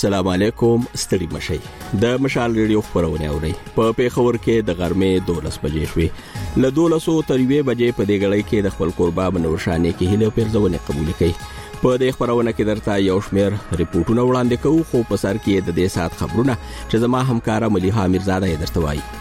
السلام علیکم. ستړي مشي د مشال ریډیو خبرونه اوري. په پیښور کې د غرمې 12 بجې شوې. له 12 تر 1 بجې په دې غړې کې د خپل قربا بنورشانه کې هله پیرځونه قبول کړي. په دې خبرونه کې درته یو شمېر ریپورتونه وړاندې کوو، خو په سر کې د دې سات خبرونه چې زما همکار مليحه میرزاده یې درته وایي.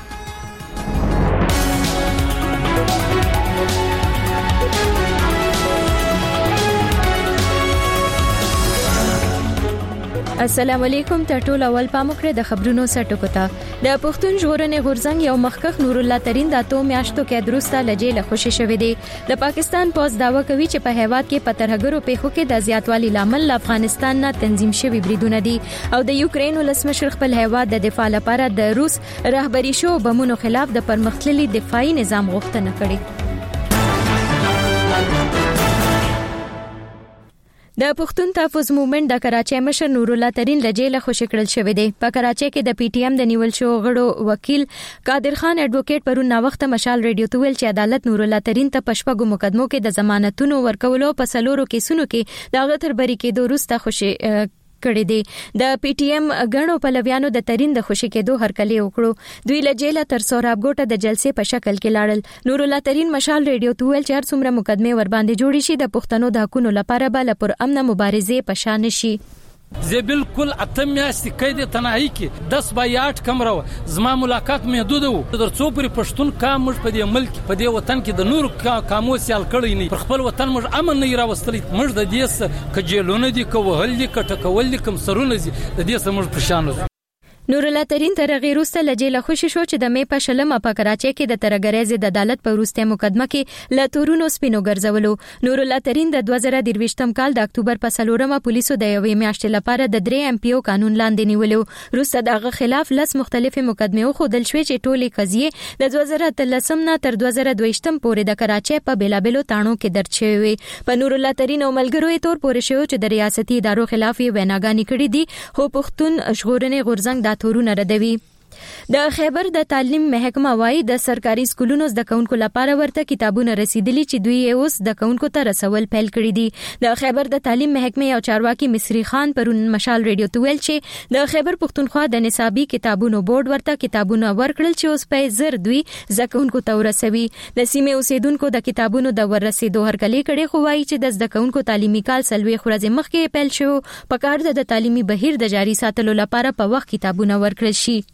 السلام علیکم. ټول اول پاموکړه د خبرونو سټکو ته. د پښتون ژغورنې غورځنګ یو مخکخ نور الله ترين د 2 میاشتو کې درسته لجې له خوشي شوې دي. د پاکستان پوز داوا کوي چې په هیواد کې پترهګرو پیښو کې د زیاتوالي لامل افغانستان نه تنظیم شوی بریدونه دي او د یوکرين ولسمشر خپل هیواد د دفاع لپاره د روس رهبری شو بمونو خلاف د پرمختللي دفاعي نظام غوښتنه کړې. د پښتون تحفظ موومېنټ د کراچۍ مشر نور الله ترين لجې له خوشی کړل شوې دي. په کراچۍ کې د پی ټی ایم د نیول شو غړو وکیل قادر خان اډوکیټ پرون نا وخت مشال ریډیو ته ویل چې عدالت نور الله ترين ته پښپغو مقدمو کې د ضمانتونو ورکولو په سلورو کیسونو کې د غتر بری کې دوروسته خوشی کړی دی. د پی ټی ایم غړو په لویانو د ترين د خوشی کېدو هرکلی وکړو. دوی لجېله تر سوراب ګوټه د جلسې په شکل کې لاړل. نور الله ترين مشال ریډیو ته ویل چې هر څومره مقدمه ور باندې جوړی شي د پښتنو د حقوقو لپاره بل پر امن مبارزه په شان شي. زه بالکل اتم میاشتې قید تنهایی کې 10 بای 8 کمره زما ملاقات محدود وو. درڅو پر پښتون کام مش په دې ملک په دې وطن کې د نور کامو سیال کړی نه. پر خپل وطن مش امن نه راوستلی. مش د دې کجېلونه دي کوهل دي کټکول دي کم سرونه دي د دې سمج پشانو. نور الله ترين تر غیروسته لجې له خوشی شو چې د مې په شلمه په کراچۍ کې د ترګریز د عدالت په وروسته مقدمه کې له تورونو سپینو ګرځولو. نور الله ترين د 2023م کال د اکتوبر په 4مه پولیسو د یوې میاشتې لپاره د 3 ام پی او قانون لاندې نیولو. وروسته دغه خلاف لس مختلفې مقدمه خودل شوې چې ټولې قضیې د 2013 نه تر 2022م پورې د کراچۍ په بیلابلو تانو کې درج شوې. په نور الله ترين او ملګرو یې تور پورې شو چې د ریاستي ادارو خلاف یې ویناګانې کړې دي، خو پښتون ژغورنې غورځنګ تورونه ردوي. د خیبر د تعلیم محکمه وايي د سرکاري سکولونو زده کوونکو لپاره ورته کتابونه رسیدلي چې دوی یې اوس د کوونکو ته رسول پیل کړی دي. د خیبر د تعلیم محکمه یو چارواکي مصری خان پرون مشال ریډیو ته ویل چې د خیبر پښتونخوا د نصابي کتابونو بورډ ورته کتابونه ورکړل چې اوس په زر دوی زده کوونکو ته ورسوي. د سیمې اوسیدونکو د کتابونو د ورسېدو هرکلی کړي، خو وايي چې د زده کوونکو تعلیمي کال سلوي خورځ مخکې پیل شو. په کار د تعلیمي بهیر د جاري ساتلو لپاره په وخت کتابونه ورکړل شي.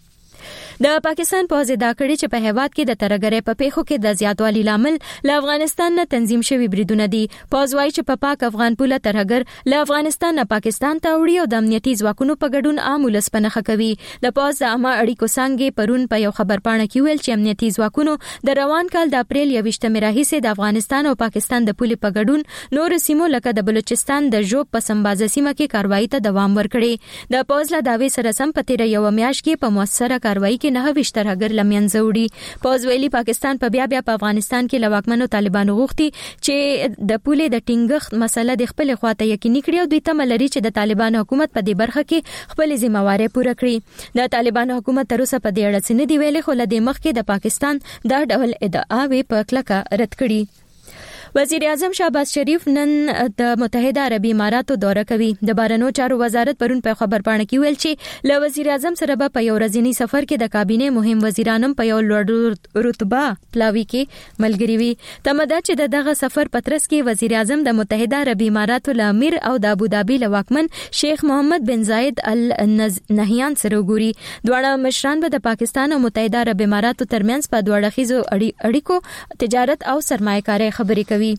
د پاکستان پوز دا کړی چې په هیواد کې د ترګرې په پیښو کې د زیاتوالي لامل له افغانستان نه تنظیم شوی بریدونه دي. پوز وايي چې په پاک افغان پوله ترګر له افغانستان نه پاکستان ته وړي او د امنیتي ځواکونو په ګډون عام ولس پنهخه کوي. د پوز د عامه اړیکو څنګه پرون په یو خبر پاڼه کې ویل چې امنیتي ځواکونو د روان کال د اپریل 21 راهیسې د افغانستان او پاکستان د پولې په ګډون نور سیمو لکه د بلوچستان د جوب په سمبازه سیمه کې کاروایی ته دوام ورکړي. د پوز له داوی سره سم په تیر یو میاشت کې په موثره کاروایی کې 9 ترهګر لمنځه وړي. پوز ویلي پاکستان په بیا په افغانستان کې لواکمنو طالبانو غوښتي چې د پولې د ټینګښت مسله د خپل خواته یقیني کړي او دوی تمه لري چې د طالبانو حکومت په دې برخه کې خپل ذمہواری پوره کړي. د طالبانو حکومت تر اوسه په دې اړه څه نه دی ویلي، خو لدې مخکې د پاکستان دا ډول ادعاوې په کلکه رد کړي. وزیر اعظم شهباز شریف نن د متحده عربي اماراتو دوره کوي. د بهرنیو چارو وزارت پرون په خبر پاڼه کې ویل چې له وزیر اعظم سره په یو ورځنی سفر کې د کابینه مهم وزیرانم په یو لوړ رتبه پلاوی کې ملګری وي. تمدا چې دغه سفر پترس کې وزیر اعظم د متحده عربي اماراتو امیر او د ابوظبي لواکمن شیخ محمد بن زاید ال نهیان سره وګوري. دواړه مشران به د پاکستان او متحده عرب اماراتو ترمنځ په دوه اړخیزو اړیکو تجارت او سرمایه‌کاري خبرې کوي.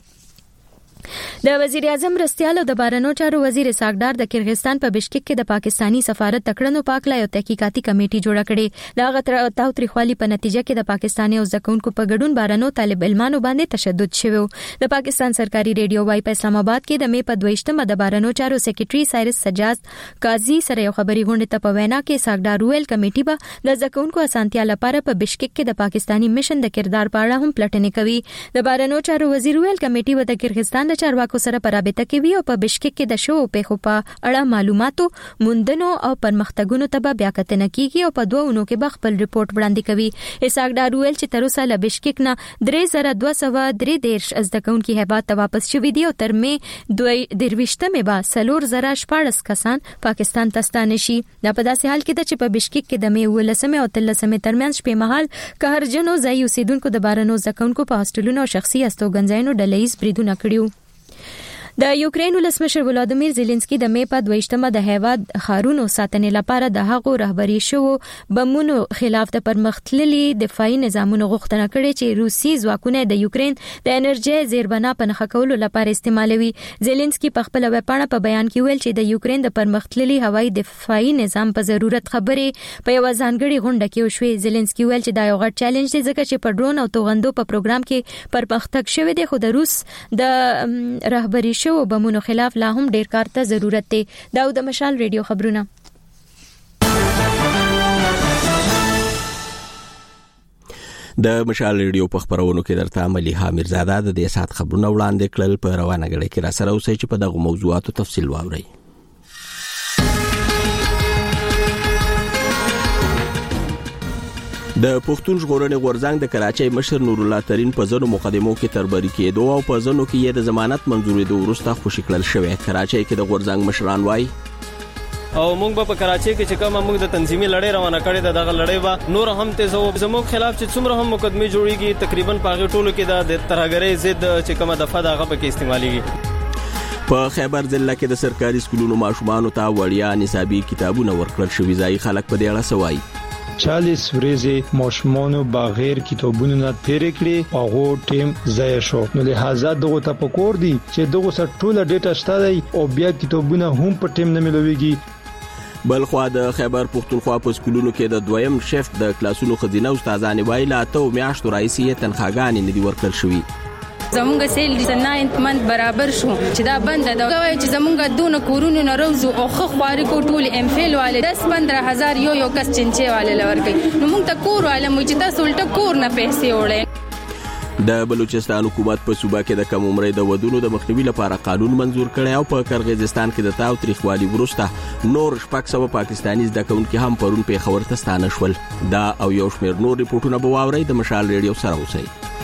د وزیر اعظم رستيال او د بهرنیو چارو وزیر ساګدار د کرغستان په بشکک کې د پاکستانی سفارت تکړنو پاکلا یو تحقیقاتي کمیټي جوړه کړې. دا تاوتریخوالي په نتیجه کې د پاکستاني او ځکونکو په ګډون بهرنیو طالب علمانو باندې تشدد شوی. د پاکستان سرکاري ریډیو وايي په اسلام آباد کې د مې په 22مه د بهرنیو چارو سیکریټري سایرس سجاد قاضي سره یو خبري غونډه ته په وینا کې ساګدار ویل کمیټي به د ځکونکو اسانتیا لپاره په بشکک کې د پاکستانی میشن د کردار په اړه هم پلټنې کوي. د بهرنیو چارو وزیر ویل کمیټي به د کرغستان د چارواکو سره په رابطه کې وی او په بشکک کې د شو پیښو په اړه معلوماتو موندنو او پرمختګونو ته بیا کتنه کیږي او په 2 اونو کې به خپل ریپورت وړاندې کوي. اسحاق ډار ویل چې تر اوسه له بشکک نه 3233 ازدکونکو هیواد ته واپس شوي دي او تر مې 23 به 4014 کسان پاکستان ته ستانه شي. دا په داسې حال کې ده چې په بشکک کې د مې 19 او 13 ترمنځ شپې مهال قهرجنو ځای اوسیدونکو د بارنو ځکونکو په هاستلونو او شخصي استوګنځایونو ډلهیز بریدونه کړیو. د یوکرين ولسمشر ولادیمیر زيلنسکي د مې په 22مه د هیواد خارونو ساتنې لپاره د هغو رهبري شو بمونو خلاف د پرمختللي دفاعي نظامونو غوښتنه کړې چې روسي ځواکونه د یوکرين د انرژي زیربنا په نښه کولو لپاره استعمالوي. زيلنسکي په خپل ویبپاڼه په بیان کې ویل چې د یوکرين د پرمختللي هوایي دفاعي نظام په ضرورت خبرې په یو ځانګړي غونډه کې وشوې. زيلنسکي ویل چې دا یو غټ چیلنج دی ځکه چې په ډرون او توغندو په پروګرام کې پرمختګ شوی دی خو د روس د رهبري شو بمونو خلاف لا هم ډیر کار ته ضرورت دی. داود مشال ریډیو خبرونه. د مشال ریډیو په خبرونو کې درته مليحه میرزاده د دې سات خبرونه وړاندې کړل. په روانه غړي کې را سره اوسئ چې په دغه موضوعاتو تفصیل واورئ. د پښتون ژغورنې غورځنګ د کراچۍ مشر نور الله ترين په ځینو مقدمو کې تربري کېدو او په ځینو کې یې د ضمانت منزورېدو وروسته خوشی کړل شوی. کراچۍ کې د غورځنګ مشران وایي او موږ په کراچۍ کې چې کومه موږ د تنظیمي لړۍ روانه کړې دغه لړۍ به نور هم تیزو زموږ خلاف چې څومره هم مقدمه جوړیږي تقریبا په ټولو کې د ترهګرۍ ضد چې کومه دفعه دغه په کې استعماليږي. په خیبر ضلع کې د سرکاري سکولونو ماشومانو ته وړیا نصابي کتابونه ورکړل شوي. ځای خلک په دې اړه سوای 40 ورځې ماشومانو بغیر کتابونو نه تیرې کړې او ټیم ضایع شو. نو لہذا دغه ته پکور دي چې دغه سره ټوله ډیټا شته دی او بیا کتابونه هم په ټیم نه ملويږي. بلخوا د خیبر پختونخوا په سکولونو کې د دویم شفت د کلاسونو خزینه استادان وایي ته میاشتو رئیسي تنخواګانې نه دي ورکړل شوي. زمونږ سیل د 9 منت برابر شو چې دا بند ده دا چې زمونږ دونه کورونو نه روزو او خو خواري کو ټول ام فیل والے 10-15 یو کس چنچه والے لور کوي. نو موږ ته کور والے مو چې تاسو ولټ کور نه پیسې وړي. د بلوچستان حکومت په صوبه کې د کم عمرۍ د ودونو د مخنیوي لپاره قانون منزور کړی او په قرغیزستان کې د تاو تاریخوالي وروسته نور 600 پاکستاني ځکونکو هم پرون پیښور ته ستانه شول. دا او یو شمېر نور ریپورتونه به واورئ. د مشال ریډیو سره اوسئ.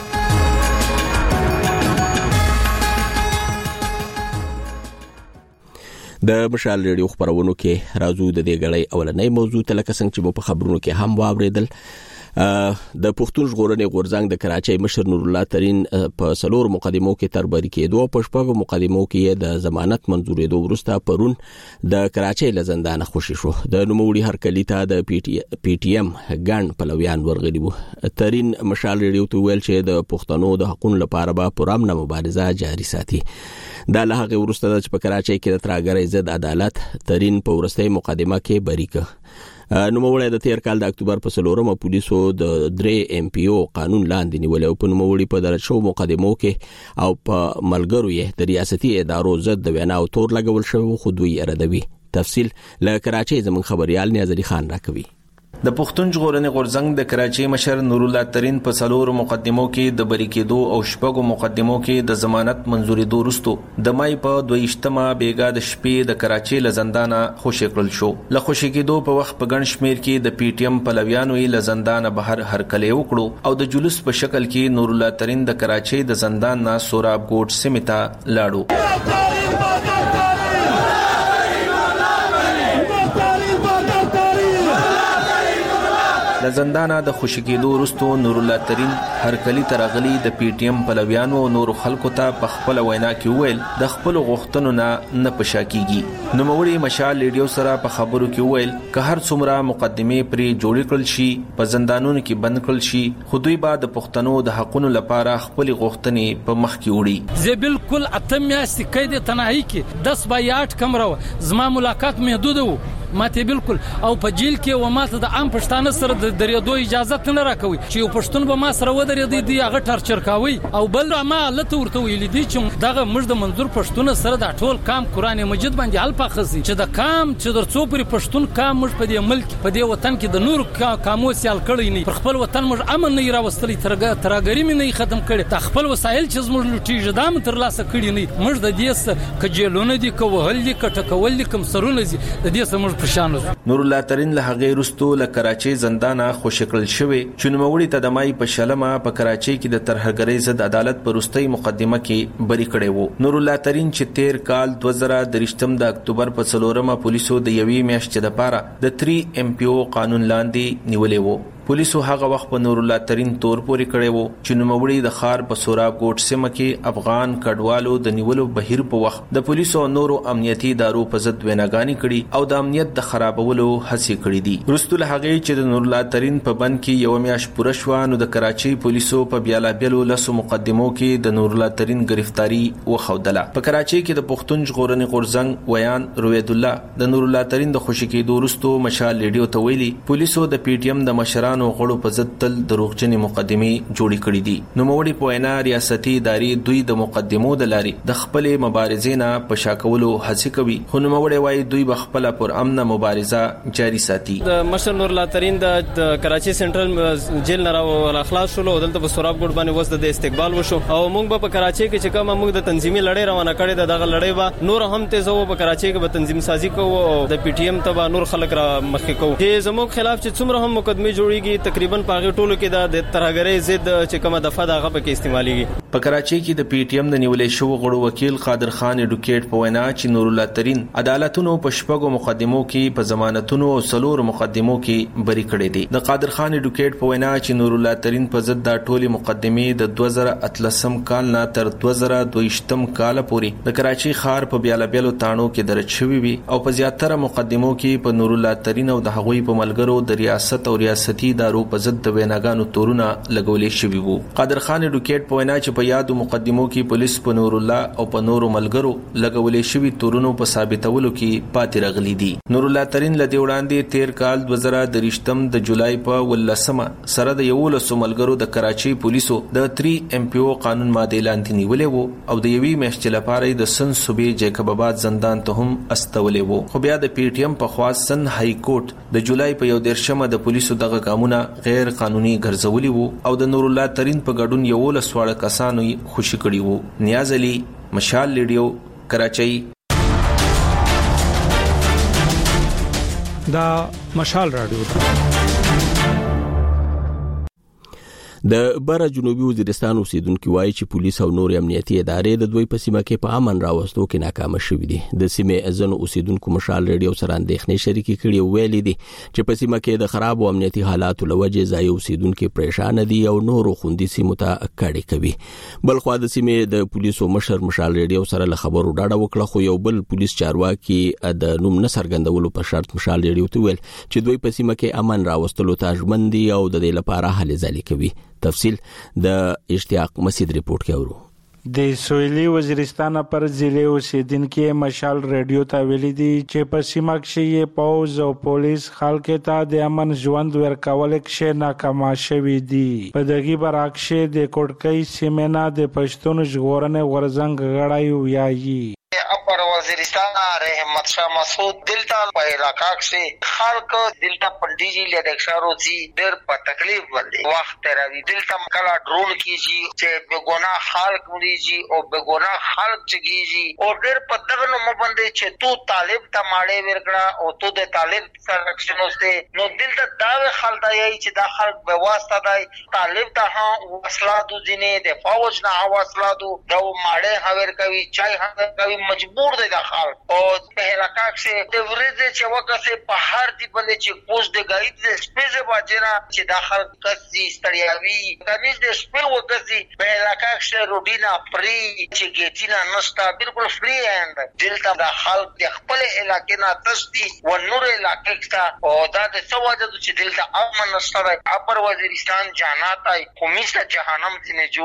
د مشال ریډیو خبرونو کې راځو د دې غړې اولنۍ موضوع ته لکه څنګه چې په خبرونو کې هم واوریدل. د پښتون ژغورنې غورځنګ د کراچۍ مشر نور الله ترين په 4 مقدمو کې تربري کېدو په 6 مقدمو کې د ضمانت منزورېدو وروسته پرون د کراچۍ لزندان خوشی شو. د نوموړي هرکلی ته د پی ټی ایم ګڼ پلویان ورغلي وو. ترين مشال ریډیو ته ویل چې د پښتنو د حقوقو لپاره به پرامنه مبارزه جاري ساتي. دا له هغه وروسته چې په کراچۍ کې د ترهګرۍ ضد عدالت ترين په ورستۍ مقدمه کې بری کړ. نوموړی د تیر کال د اکتوبر په 4مه پولیسو د 3 ام پی او قانون لاندې نیول او په نوموړي په درج شو مقدمو کې او په ملګرو یې د ریاستي ادارو ضد د وینا او تور لګول شوی خو دوی اردوي. تفصیل له کراچۍ زمون خبريال نیازري خان راکوي. د پښتون ژغورنې غورځنګ د کراچۍ مشر نور الله ترين په 4 مقدمو کې د بری کېدو او 6 مقدمو کې د ضمانت منزورېدو وروسته د مای په 22مه بیګا د شپې د کراچۍ لزندانه خوشی کړل شو. له خوشی کېدو په وخت په ګڼ شمیر کې د پی ټی ایم پلویانو یې لزندانه بهر هرکلی وکړو او د جلوس په شکل کې نور الله ترين د کراچۍ د زندان نه سوراب ګوټ سیمه ته لاړو. د زندانه د خوشی کېدو وروسته نور الله ترين هرکلی ترغلی د پی ټی ایم پلویانو او نور خلکو ته په خپل وینا کې ویل د خپل غوښتنو نه پشاکیږي. نوموړي مشال ریډیو سره په خبرو کې ویل که هر څومره مقدمه پرې جوړ کړل شي په زندانونو کې بند کړل شي خو دوی به د پښتنو د حقوقو لپاره خپل غوښتنې په مخ کې وړي. زه بالکل اتم میاشتې قید تنهایی کې 10 بای 8 کمره زما ملاقات محدود وو. ماته بالکل او په جیل کې و ماته د عام پښتانه سره د درېدو اجازه نه راکوي چې یو پښتون به ما سره ودرېدي دی هغه ټارچر کوي او بل ما لته ورته ویل دي چې دغه موږ د منظور پښتون سره د ټول کام قران مجید باندې حل پخسي چې د کام چې در څو پرې پښتون کام موږ په دې ملک په دې وطن کې د نور کامو سیال کړی نه پر خپل وطن موږ امن نه راوستلی ترګری مې نه ختم کړي د خپل وسایل چې موږ لوټیږي دام تر لاسه کړی نه موږ د دې څخه کجلونه دي کوهل دي کټکول دي کوم سرونه دي د دې څخه موږ پرشان نور الله ترين له هغه رستو له کراچي زندانه خوشکل شوی چې نوموړي ته د مای په شلمه په کراچي کې د ترهګرۍ ضد عدالت پروستۍ مقدمه کې بری کړي وو نور الله ترين چې 13 کال 2023 د اکتوبر په 4 پولیسو د یوې میاشتې لپاره د 3 MPO قانون لاندې نیولې وو پولیسو هغه وخت په نور الله ترين تور پورې کړي وو چې نوموړي د خار په سوراب ګوټ سیمه کې افغان کډوالو د نیولو بهیر په وخت د پولیسو نورو امنیتي ادارو په ضد ویناګانی کړي او د امنیت د خرابولو هڅې کړې دي وروسته هغه چې د نور الله ترين په بند کې یو میاش پوره شو نو د کراچي پولیسو په بیلابیلو لسو مقدمو کې د نور الله ترين گرفتاری وخودله په کراچي کې د پښتون ژغورنې غورځنګ ویان روید الله د نور الله ترين د خوشی کېدو وروسته مشال لیډیو ته ویلي پولیسو د پی ټی ایم د مشرانو غړو په ضد تل دروغجنې مقدمې جوړې کړې دي نوموړي په وینا ریاستي ادارې دوی د مقدمو د لاري د خپل مبارزې نه په شاکولو هڅه کوي خو نوموړي وايي دوی بخپل پر امن مبارزه جاري ساتي د مشر نور الله ترين د کراچي سنټرل جیل نه راو خلاص شول او دلته په سوراب ګډ باندې وسته د استقبال وشو او موږ په کراچي کې چې کوم موږ د تنظیمي لړۍ روانه کړې دغه لړۍ به نور هم تیزو په کراچي کې به تنظیم سازي کوو او د پی ټی ایم ته نور خلک را مخکې کوو چې زموږ خلاف چې څومره هم مقدمه جوړیږي تقریبا پاغه ټولو کې د ترهګرۍ ضد چې کومه دفعه دغه پکې استعماليږي په کراچي کې د پی ټی ایم د نیولې شو غړو وکیل قادر خان اډوکیټ په وینا چې نور الله ترين عدالتونو په شپږو مقدمو کې په ضمانتونو او څلور مقدمو کې بری کړي دي د قادر خان اډوکیټ په وینا چې نور الله ترين په ضد د ټولي مقدمې د 2013 کال نه تر 2022 کال پورې د کراچي ښار په بیلابیلو تانو کې درج شوی وي او په زیاتره مقدمو کې په نور الله ترين او د هغوی په ملګرو د ریاست او ریاستي ادارو په ضد د ویناګانو تورونه لګولې شوی وو قادر خان اډوکیټ په وینا چې په یادو مقدمو کې پولیس په نور الله او په نورو ملګرو لګولې شوی تورونو په ثابتولو کې پاتې راغلي دي نور الله ترين لدی وړاندې 13 کال 2023 د جولای په 18 سره د 11 ملګرو د کراچي پولیسو د 3 MPO قانون ماده لاندې نیولې وو او د یوې میاشتې لپاره د سن صوبې جیکب آباد زندان ته هم استولې وو خو بیا د پی ټی ایم په خوا سن های کورټ د جولای په 11 د پولیسو دغه قانون غیر قانوني ګرځولي وو او د نور الله ترين په ګډون یو لسواړه کسانو خوشی کړي وو نیاز علي مشال لیډیو کراچي دا مشال رادیو د بره جنوبي وزیرستان اوسیدونکو وایي چې پولیس او نور امنیتي ادارې د دوی په سیمه کې په امن راوستو کې ناکام شوي دي د سیمې ځینو اوسیدونکو مشال ریډیو سره اندېښنې شریکې کړي ویلي دي چې په سیمه کې د خراب او امنیتي حالاتو لوجې ځای اوسیدونکو پریشان دي او نور خوندي سیمو ته کډې کوي بل خو د سیمې د پولیسو مشر مشال ریډیو سره له خبرو ډاډه وکړه خو یو بل پولیس چارواکي د نوم نه څرګندولو په شرط مشال ریډیو ته ویل چې دوی په سیمه کې امن راوستلو ته ژمن دي او د دې لپاره هلې ځلې کوي تفصیل د اشتیاق مسجد ریپورت کې اورو د سویلي وزیرستان پر ضلع اوسیدونکو مشال ریډیو ته ویلي دي چې په سیمه کې پوز او پولیس خلک ته د امن ژوند ورکول کې ناکام شوي دي په دغه برعکس د کوټکۍ سیمه نه د پښتون ژغورنې غورځنګ غړی ویایي اپر وزیرستان رحمت شاه مسعود دلتا په علاقہ کې خلک دلتا پندیجی لیدکشارو جی ډېر په تکلیف باندې وخت تیروي دلتا کلا ډرون کیږي چې بګونا خلک مریږي او بګونا خلک چګيږي او ډېر په دغه نوم باندې چې تو طالب ته ماړې ورکړه او تو د طالب سره رښتینوسته نو دلتا دا خلک دی چې دا خلک به واسطه دی طالب ته وسلادو ځینې د فوج نه وسلادو دا ماړې هاور کوي چای هاور کوي مجبور دی دا خلک او په علاقہ کې د ورځې چې وکړي په هر دی باندې چې پوز د غاید د سپیزه باجره چې د خلک کسي ستړیاوي کمیز د سپیل وکړي په علاقہ کې روډینا فری چې ګیټینا نستا بالکل فری اند دلته د خلک د خپل علاقې نه تسدي و نور علاقې کې او دا د سواده چې دلته امن نشته اپر وزیرستان جانات ای کومیسه جهنم څخه جوړ دی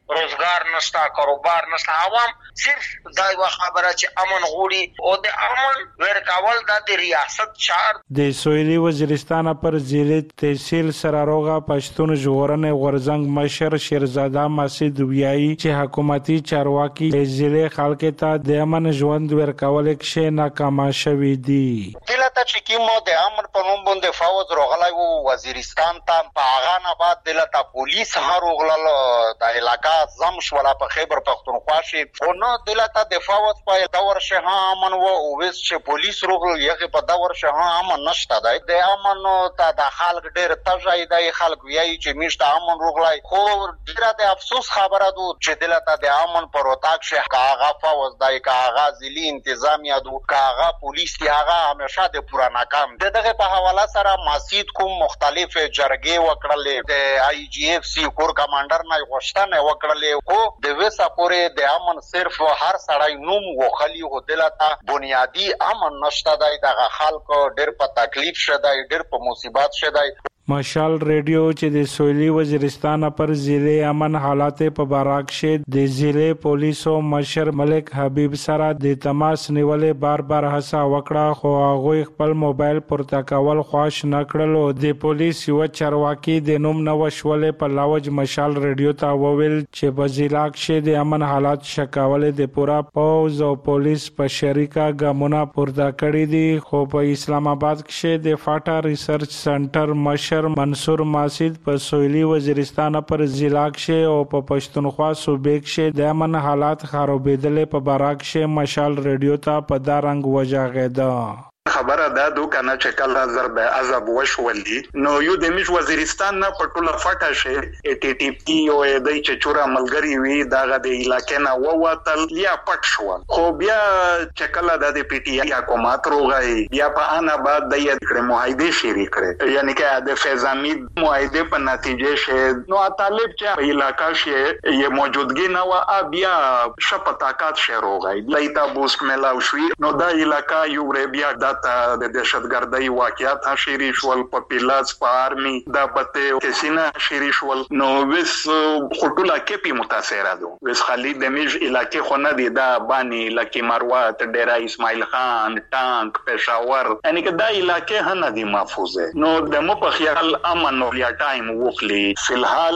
روزګار نشته، کاروبار نشته. عوام صرف دا یو خبره چې امن غوړي او د امن ورکول د ریاست چار د سویلي وزیرستان پر ضلع تحصیل سراروغه پښتون ژغورنې غورزنګ مشر شیرزاده مسعود ویایي چې حکومتي چارواکي د ضلع خلک ته د امن ژوند ورکول کې ناکام شوي دي. دلته چې کوم د امن په نوم باندې فوج راغلی وو وزیرستان ته، په هغه نه بعد دلته پولیس هروغلل د علاقې زم شولا په خیبر پختونخوا شي او نو دلته د فوج په دور شه امن وو او وس چې پولیس روغل یغه په دور شه امن نشته. د امن ته د خلک ډېر تجای دی، خلک ویایي چې میشته امن روغلای، خو ډېر د افسوس خبره ده چې دلته د امن پر وتاک شه کاغه فوج دی، کاغه ځلی انتظامیه دو، کاغه پولیس دی، هغه همیشه د پورا ناکام. دغه په حواله سره ماسید کوم مختلف جرګې وکړلې، د آی جی اف سی کور کمانډر نه غوښتنه وکړلې، خو د وسه پورې د امن صرف هر سړی نوم وخلی هو دلته بنیادی امن نشته دی. دغه خلک ډېر په تکلیف شته، ډېر په مصیبت شته. مشال ریډیو چې د سویلي وزیرستان پر ضلع امن حالات په باراک شه د ضلع پولیسو مشر ملک حبیب سره د تماس نیولې بار هڅه وکړه، خو هغه خپل موبایل پورته کول خوښ نکړل. د پولیس یو چارواکي د نوم نو شولې په لاوج مشال ریډیو ته وویل چې په ضلع کې د امن حالات شکاول د پورا پوز او پولیس په شریکه ګامونه پورته کړی دي. خو په اسلام آباد کې د فاټا ریسرچ سنټر مشر منصور ماسید په سویلي وزیرستان پر ضلع کې او په پښتونخوا صوبې کې د امن حالات خرابېدل په باراک کې مشال ریډیو ته په دارنګ وجاغېده. خبره دا دو کنه چې کله ضرب عذاب وشولي نو یو د میش وزیرستان نه پټوله فټه شه ټي ټي پی او د چچورا ملګری وی دغه د علاقې نه ووتل یا پټ شو. خو بیا چې کله د پی ټی آی حکومت روغی بیا په انا بعد د یې معاهده شری کړې، یعنی چې د فیضامید معاهده په نتیجه شه نو طالب چې په علاقې شه یې موجودګي نه و بیا شپتاکات شه روغی لایتا بوست ملاو شوی نو د علاقې یو بیا د دهشتګردۍ واقعیت شری شول په پیلاس په آرمي د بته کسینه شری شول نو وس خټولا کې پی متاثر ده. وس خالد د میج علاقې خو نه دی دا بانی لکی مروات ډیرا اسماعیل خان ټانک پېښور یعنی که دا علاقې هنه دی محفوظه نو د مو په خیال امن نو لیا ټایم وکلی فلحال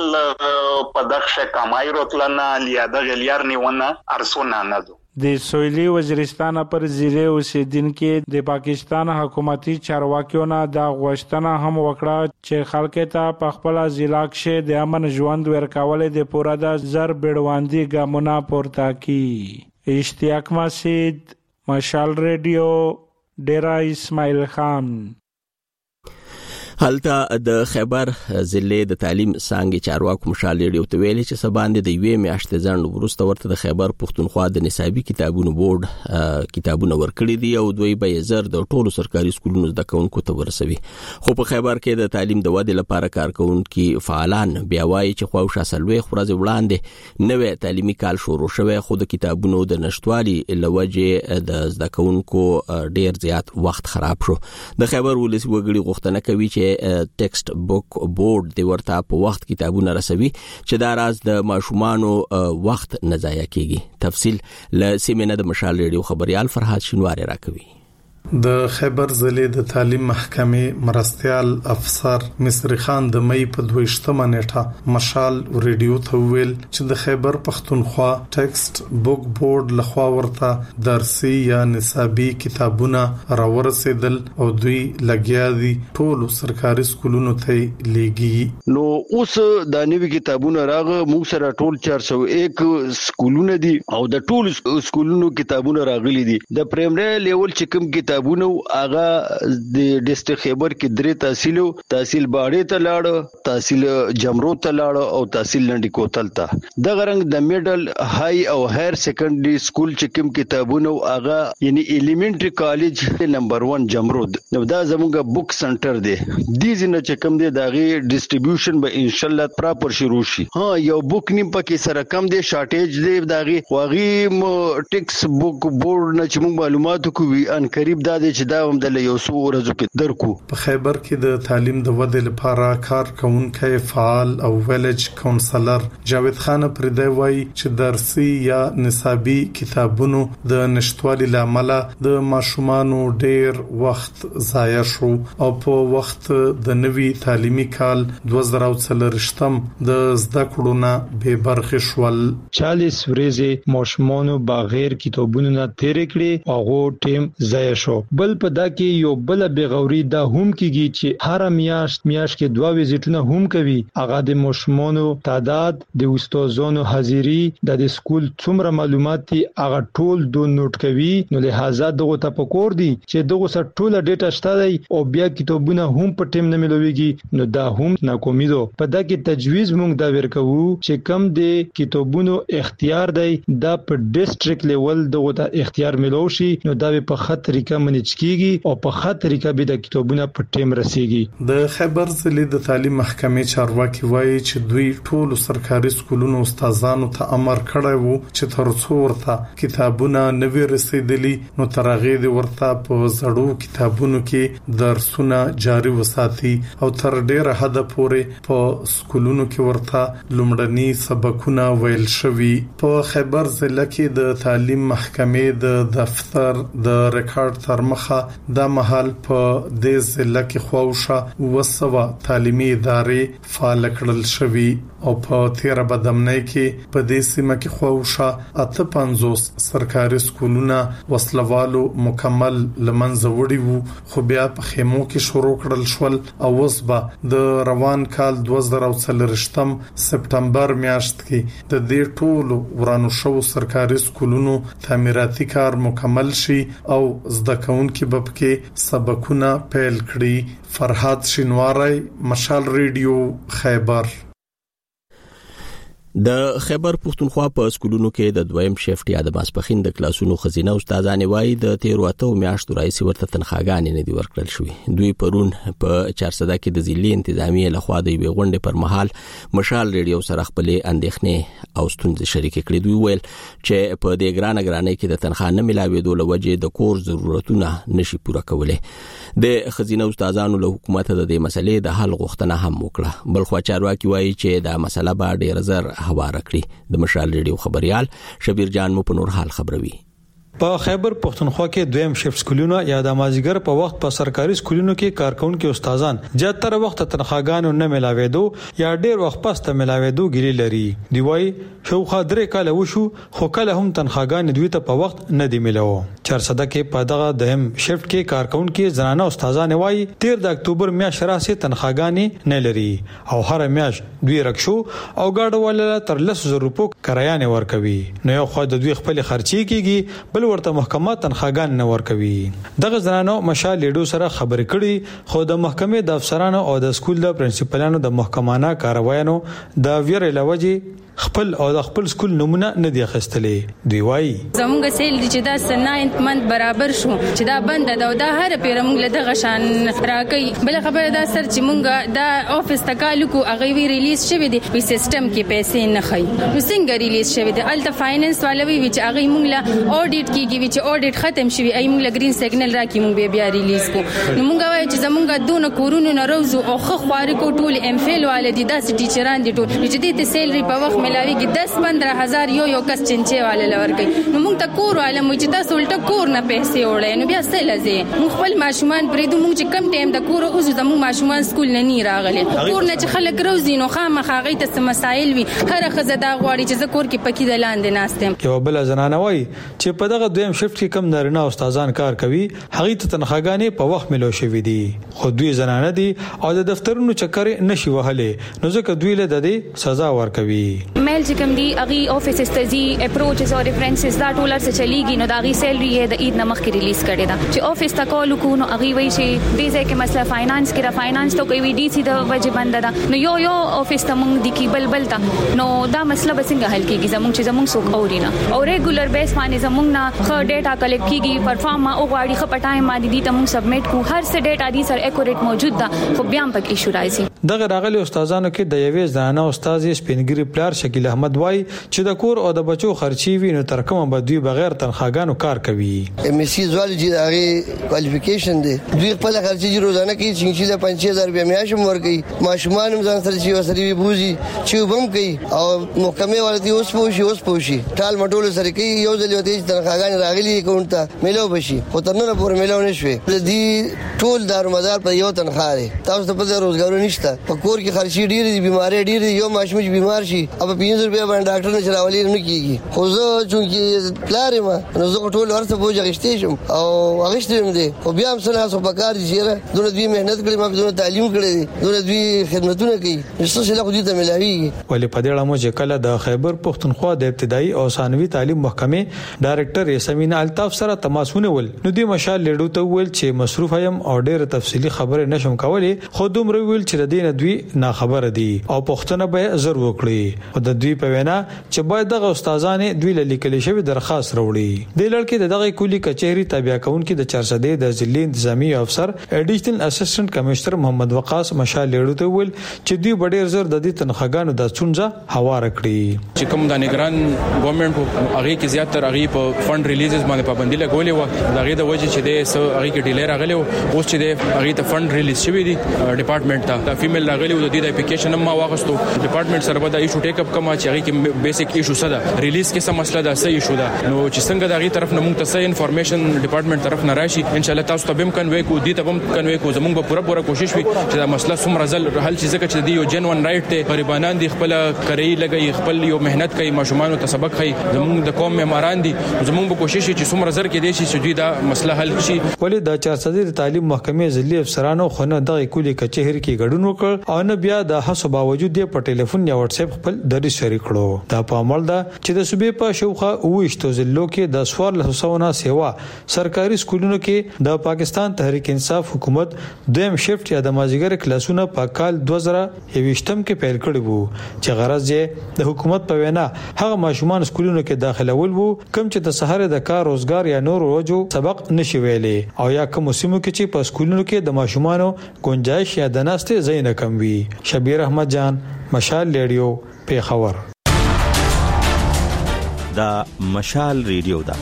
په دغه کمای روتلنا لیا د غلیار نیونه ارسونه نه دو. د سویلي وزیرستان پر ضلع اوسیدونکو د پاکستان حکومتي چارواکیو نه دا غوښتنه هم وکړه چې خلک ته په خپل ضلع کې د امن ژوند ورکول د پوره د زر بیړواندي ګامونه پورته کړي. اشتیاق مسعود، مشال ریډیو، ډیرا اسماعیل خان. هلته د خیبر ضلع د تعلیم څنګه چارواکو مشال ریډیو ته ویلي چې سباند د یوې میاشتې ځند ورسته ورته د خیبر پښتونخوا د نصابي کتابونو بورډ کتابونه ورکړي دي او دوی به زر د ټولو سرکاري سکولونو د کونکو ته ورسوي. خو په خیبر کې د تعلیم د ودې لپاره کارکونکو فعالان بیا وایي چې خو شاسلوي خورځ وړاندې نوې تعلیمي کال شروع شوه خو د کتابونو د نشټوالي لوجه د زده کونکو ډیر زیات وخت خراب شو. د خیبر ولسی وګړي غوښتنه کوي چې ټیکسټ بوک بورډ د ورته په وخت کتابونه رسوي چې دا راز د ماشومانو وخت نه ضایع کیږي. تفصیل ل سیمینه د مشال ریډیو خبريال فرحات شینواری راکوي. د خیبر ضلع د تعلیم محکمې مرستيال افسر مصری خان د مې په 22 نیټه مشال ریډیو ته ویل چې د خیبر پښتونخوا ټیکسټ بوک بورډ لخوا ورته درسي یا نصابي کتابونه راورسېدل او دوی لګیا دي ټول سرکاري سکولونو ته لیږي. نو اوس د نوي کتابونو راغه موږ سره ټول 401 سکولونه دي او د ټول سکولونو کتابونه راغلي دي. د پرایمري لیول چې کوم کتابونه هغه د ډیسټریکټ خیبر کې درې تحصیل باړې ته لاړ، تحصیل جمرو ته لاړ او تحصیل لنډی کوتل ته. د غرنګ د میډل های او هایر سیکنډري سکول چې کوم کتابونه هغه یعنی ایلیمنټری کالج نمبر 1 جمرود نو دا زموږ بوک سنټر دی. دې ځنه چې کوم دی داغي ډیسټریبیوشن به ان شاء الله پراپر شروع شي. یو بوک نیم پکې سره کم دی شارټیج دی داغي واغي ټیکس بوک بورډ نه چې موږ معلومات کوو ان قریب دا چې دا هم د یو څو ورځو کې درکو. په خیبر کې د تعلیم د ودې لپاره کار کوونکی فعال او ویلج کونسلر جاوید خان پردی وایي چې درسي یا نصابي کتابونو د نشټوالي لامل د ماشومانو ډېر وخت ضایع شو او په وخت د نوي تعلیمي کال 2023 د زده کړو نه بې برخې شول. 40 ورځې ماشومانو بغیر کتابونو نه تیر کړي او ټیم ضایع شو. بل په دا کې یو بل بیغوري دا هم کیږي چې هر میاشت کې 2 ویزټونه هم کوي. هغه د ماشومانو تعداد د استادانو حاضری د سکول څومره معلومات دي هغه ټول دو نوٹ کوي. نو لہذا دغه ته پکور دي چې دغه سره ټوله ډیټا شته دی او بیا کتابونه هم په ټیم نه ملويږي. نو دا هم ناکامي ده. په دا کې تجویز مونږ دا ورکوو چې کم د کتابونو اختیار دی دا په ډیسټریکټ لیول دغه ته اختیار ملو شي. نو دا په خاطر طریقه منځ کیږي او په خاطر طریقه به د کتابونو په ټیم رسیږي. د خیبر ضلع د تعلیم محکمې چارواکي وایي چې دوی ټول سرکاري سکولونو استادانو ته امر کړی وو چې تر څو ورته کتابونه نوي رسیدلی نو ترغه دي ورته په زړو کتابونو کې درسونه جاري وساتي او تر ډیره حد پورې په سکولونو کې ورته لومړني سبقونه ویل شوي. په خیبر ضلع کې د تعلیم محکمې د دفتر د ریکارډ تر مخه د محل په د ضلع کې خواوشه وسوه تعلیمي ادارې فعال کړل شوي او په 13 بدمنۍ کې په دې سیمه کې خواوشه 58 سرکاري سکولونه وسلوالو مکمل لمنځه وړي وو خو بیا په خیمو کې شروع کړل شول او وسبه د روان کال 2023 سپټمبر میاشت کې د دې ټولو ورانو شو سرکاري سکولونو تعمیراتي کار مکمل شي او زده کوونکي به کې سبقونه پیل کړي. فرحات شینواری، مشال ریډیو، خیبر. د خیبر پښتونخوا په سکولونو کې د دویم شیفټ یا د ماسپخین د کلاسونو خزینه استادان وایي د 13 میاشتو راځي ورته تنخواګانې نه دي ورکړل شوې. دوی پرون په 400 کې د ضلع انتظامیه لخوا د غونډې پر مهال مشال ریډیو سره خپل اندېښنې او ستونزې شریک کړې. دوی ویل چې په دې ګرانه کې د تنخوا نه ملاوېدو لوجه د کور ضرورتونه نشي پوره کولای. د خزینه استادانو له حکومت د دې مسلې د حل غوښتنه هم وکړه. بلخوا چارواکي وایي چې دا مسله به ډېر زر هواره کړي. د مشال ریډیو خبريال شبیر جان مو په نور حال خبروي. په خیبر پښتونخوا کې دویم شیفټ سکولونه یا د مازیګر په وخت په سرکاري سکولونو کې کارکونکو استادان زیاتره وخت تنخواګانو نه ملاوېدو یا ډېر وخت پسته ملاوېدو ګیلي لري. دی وای شوخه درې کال وشو خو کله هم تنخواګان دوی ته په وخت نه دی ملاو. 400 کې په دغه دویم شیفټ کې کارکونکو زنانه استادان وای 13 د اکتوبر میاشتې راسي تنخواګان نه لري او هر میاشت دوی رکشو او گاډو ول تر 100 روپو کرایه نه ورکوي. نو یو خو د دوی خپل خرچي کیږي بل ورته محکمه تنخواګان نه ورکوي. دغه زنانو مشال لیډو سره خبرې کړي خو د محکمې د افسرانو او د سکول د پرنسپلانو د محکمانه کاروایانو د ویرې لوجه خپل او د خپل سکول نمونه نه دی اخیستلې. دی وای زموږ سیل چې دا 9 منت برابر شو چې دا بند دا د هر پیر موږ له دغه شان راکې. بل خبره دا سر چې موږ دا افیس تکالو کو هغه وی ریلیز شوی دی په سیستم کې پیسې نه خای. نو څنګه ریلیز شوی دی؟ الته فاینانس والوی چې هغه موږ له اډیټ کیږي چې اډیټ ختم شوی ای موږ له گرین سیګنل راکې موږ بیا ریلیز کو. نو موږ وای چې زموږ دونه کورونو نه روزو او خو خواري کو ټول ام فیل والدي داس ټیچران دي ټول چې دې سیلري په وخت ملاويږي 10-15 هزار یو کس چنچه والے لورګي. نو موږ ته کور عالم چې تاسو ولټه کور نه پیسې وړي نو بیا څه لځي موږ خپل ماشومان پرېدو موږ چې کم ټیم د کور اوس زموږ ماشومان سکول نه ني راغلي کور نه چې خلک روزي نو خامخا غي ته مسائل وي هر خزه دا غواړي چې کور کې پکې د لاندې ناستم. یو بل زنانه وای چې په دغه دویم شفت کې کم نارینه استادان کار کوي هغه ته تنخواګانې په وخت ملو شوې دي خو دوی زنانه دي او د دفترونو چکر نشي وهلې نو ځکه دوی له د دې سزا ورکوي. میل چې کوم دی اغي افیس استزي اپروچز او ریفرنسز دا ټولر څه چلیږي نو دا غي سیلري د عید نمخ کې ریلیز کړي دا چې افیس تا کول کو نو اغي وای شي دې ځکه مسله فاینانس کې را فاینانس ته کوي ډي سي د وجه بند ده نو یو افیس ته مونږ د کی بلبل تا نو دا مسله به څنګه حل کیږي زمونږ چې زمونږ څوک اوري نه او ریګولر بیس باندې زمونږ نه خ ډیټا کلیکټ کیږي پرفارم او غواړي خ پټایم باندې دي ته مونږ سبمیټ کو هر څه ډیټا دي سر اکوریټ موجود ده خو بیا هم پک ایشو راځي. دغه راغلي استادانو کې د یوې ځانه استاد سپینګری پلار شکیل احمد وای چې د کور او د بچو خرچي وینو تر کومه به دوی بغیر تنخواګانو کار کوي. ام اس سی زوالجی هغه کوالیفیکیشن دی دوی خپل خرچي روزانه کوي چې د 5000 روپیا میاشم ورکي ماشومان هم ځان سره چې وسري بوزي چې بم کوي او محکمه ولدي اوس پوشي ټال مټول سره کوي یو ځل وته چې تنخواګان راغلي اکاونټ ته ملو بشي خو تر نن پورې ملو نشوي دې ټول دارومدار په یو تنخواه دی تاسو ته په روزګارو نشته په کور کې خرچي ډېری دي بیماری ډېری یو ماشوم چې بیمار شي او 500 روپیا باندې ډاکټر نه چلاولي نه کیږي خو زه چې پلار ما نو زه ټول ورته بوج غشتې شم او غشتم دي خو بیا هم سره سو پکار دي چې دونه دوی مهنت کړي ما دونه تعلیم کړي دونه دوی خدمتونه کوي نو څه له خو دې ته ملاوي ولې په دې اړه مو چې کله د خیبر پښتونخوا د ابتدایي او ثانوي تعلیم محکمې ډایرکټر یاسمین الطاف سره تماسونه ول نو دوی مشال لیډو ته ویل چې مصروف یم او ډېر تفصیلی خبره نشم کولای خو دومره ویل چې د دې دوی نه خبر دي او پښتنه به زر وکړي او د دوی په وینا چې باید دغه استادانه دوی لیکل شوی درخواست وروړي د لړکې دغه کلی کچهری تابع کونکي د 400 د ضلع انتظامی افسر اډیشنل اسسټنټ کمشنر محمد وقاص مشال لیډو ته ویل چې دوی ډېر زر د دې تنخواګانو د څونځه هوار کړي چې کوم د نگران ګورنمنت هغه کې زیات تر هغه په فند ریلیزز باندې پابندي لګولې و دغه د وجه چې د هغه کې ډیلر راغلی اوس چې د هغه ته فند ریلیز شوی دی ډپارټمنټ ته د فیمیل راغلی او د دې اپلیکیشن هم ما واغستو ډپارټمنټ سره به د ایشو ټیک اپ کوم چې هغه کې بیسیک ایشو سره ریلیز کې سم مسله ده صحیح شو ده نو چې څنګه د هغه طرف نه موږ ته صحیح انفارمیشن ډپارټمنټ طرف نه راشي ان شاء الله تاسو ته به کنوي کو دي ته به کنوي کو زموږ به پوره کوشش وي چې دا مسله څومره ځل حل شي ځکه چې د یو جنون رائټ ته غریبانان دي خپل کوي لګي خپل یو مهنت کوي ماشومان ته سبق کوي زموږ د قوم معماران دي زموږ به کوشش چې څومره زر کې دي چې دا مسله حل شي. ولې د 400 تعلیم محکمې ضلعي افسرانو خونه دغه کلی کچهری کې ګډون وکړ او نه بیا د هڅو باوجود د په ټلیفون یا واتس اپ خپل درې شریک کړو دا په عمل ده چې د صوبې په شوخه 28 ضلعو کې د 1400 سیوا سرکاري سکولونو کې د پاکستان تحریک انصاف حکومت دویم شفت یا د مازیګر کلاسونه په کال 2021 کې پیل کړی وو چې غرض یې د حکومت په وینا هغه ماشومان سکولونو کې داخله ول وو کوم چې د سحر د کار روزګار یا نور وجو سبق نشي ویلې او یا کوم سیمو کې چې په سکولونو کې د ماشومانو گنجائش یا د ناسته ځای نه کم وي. شبیر احمد جان مشال ریډیو پیښور. دا مشال ریډیو دا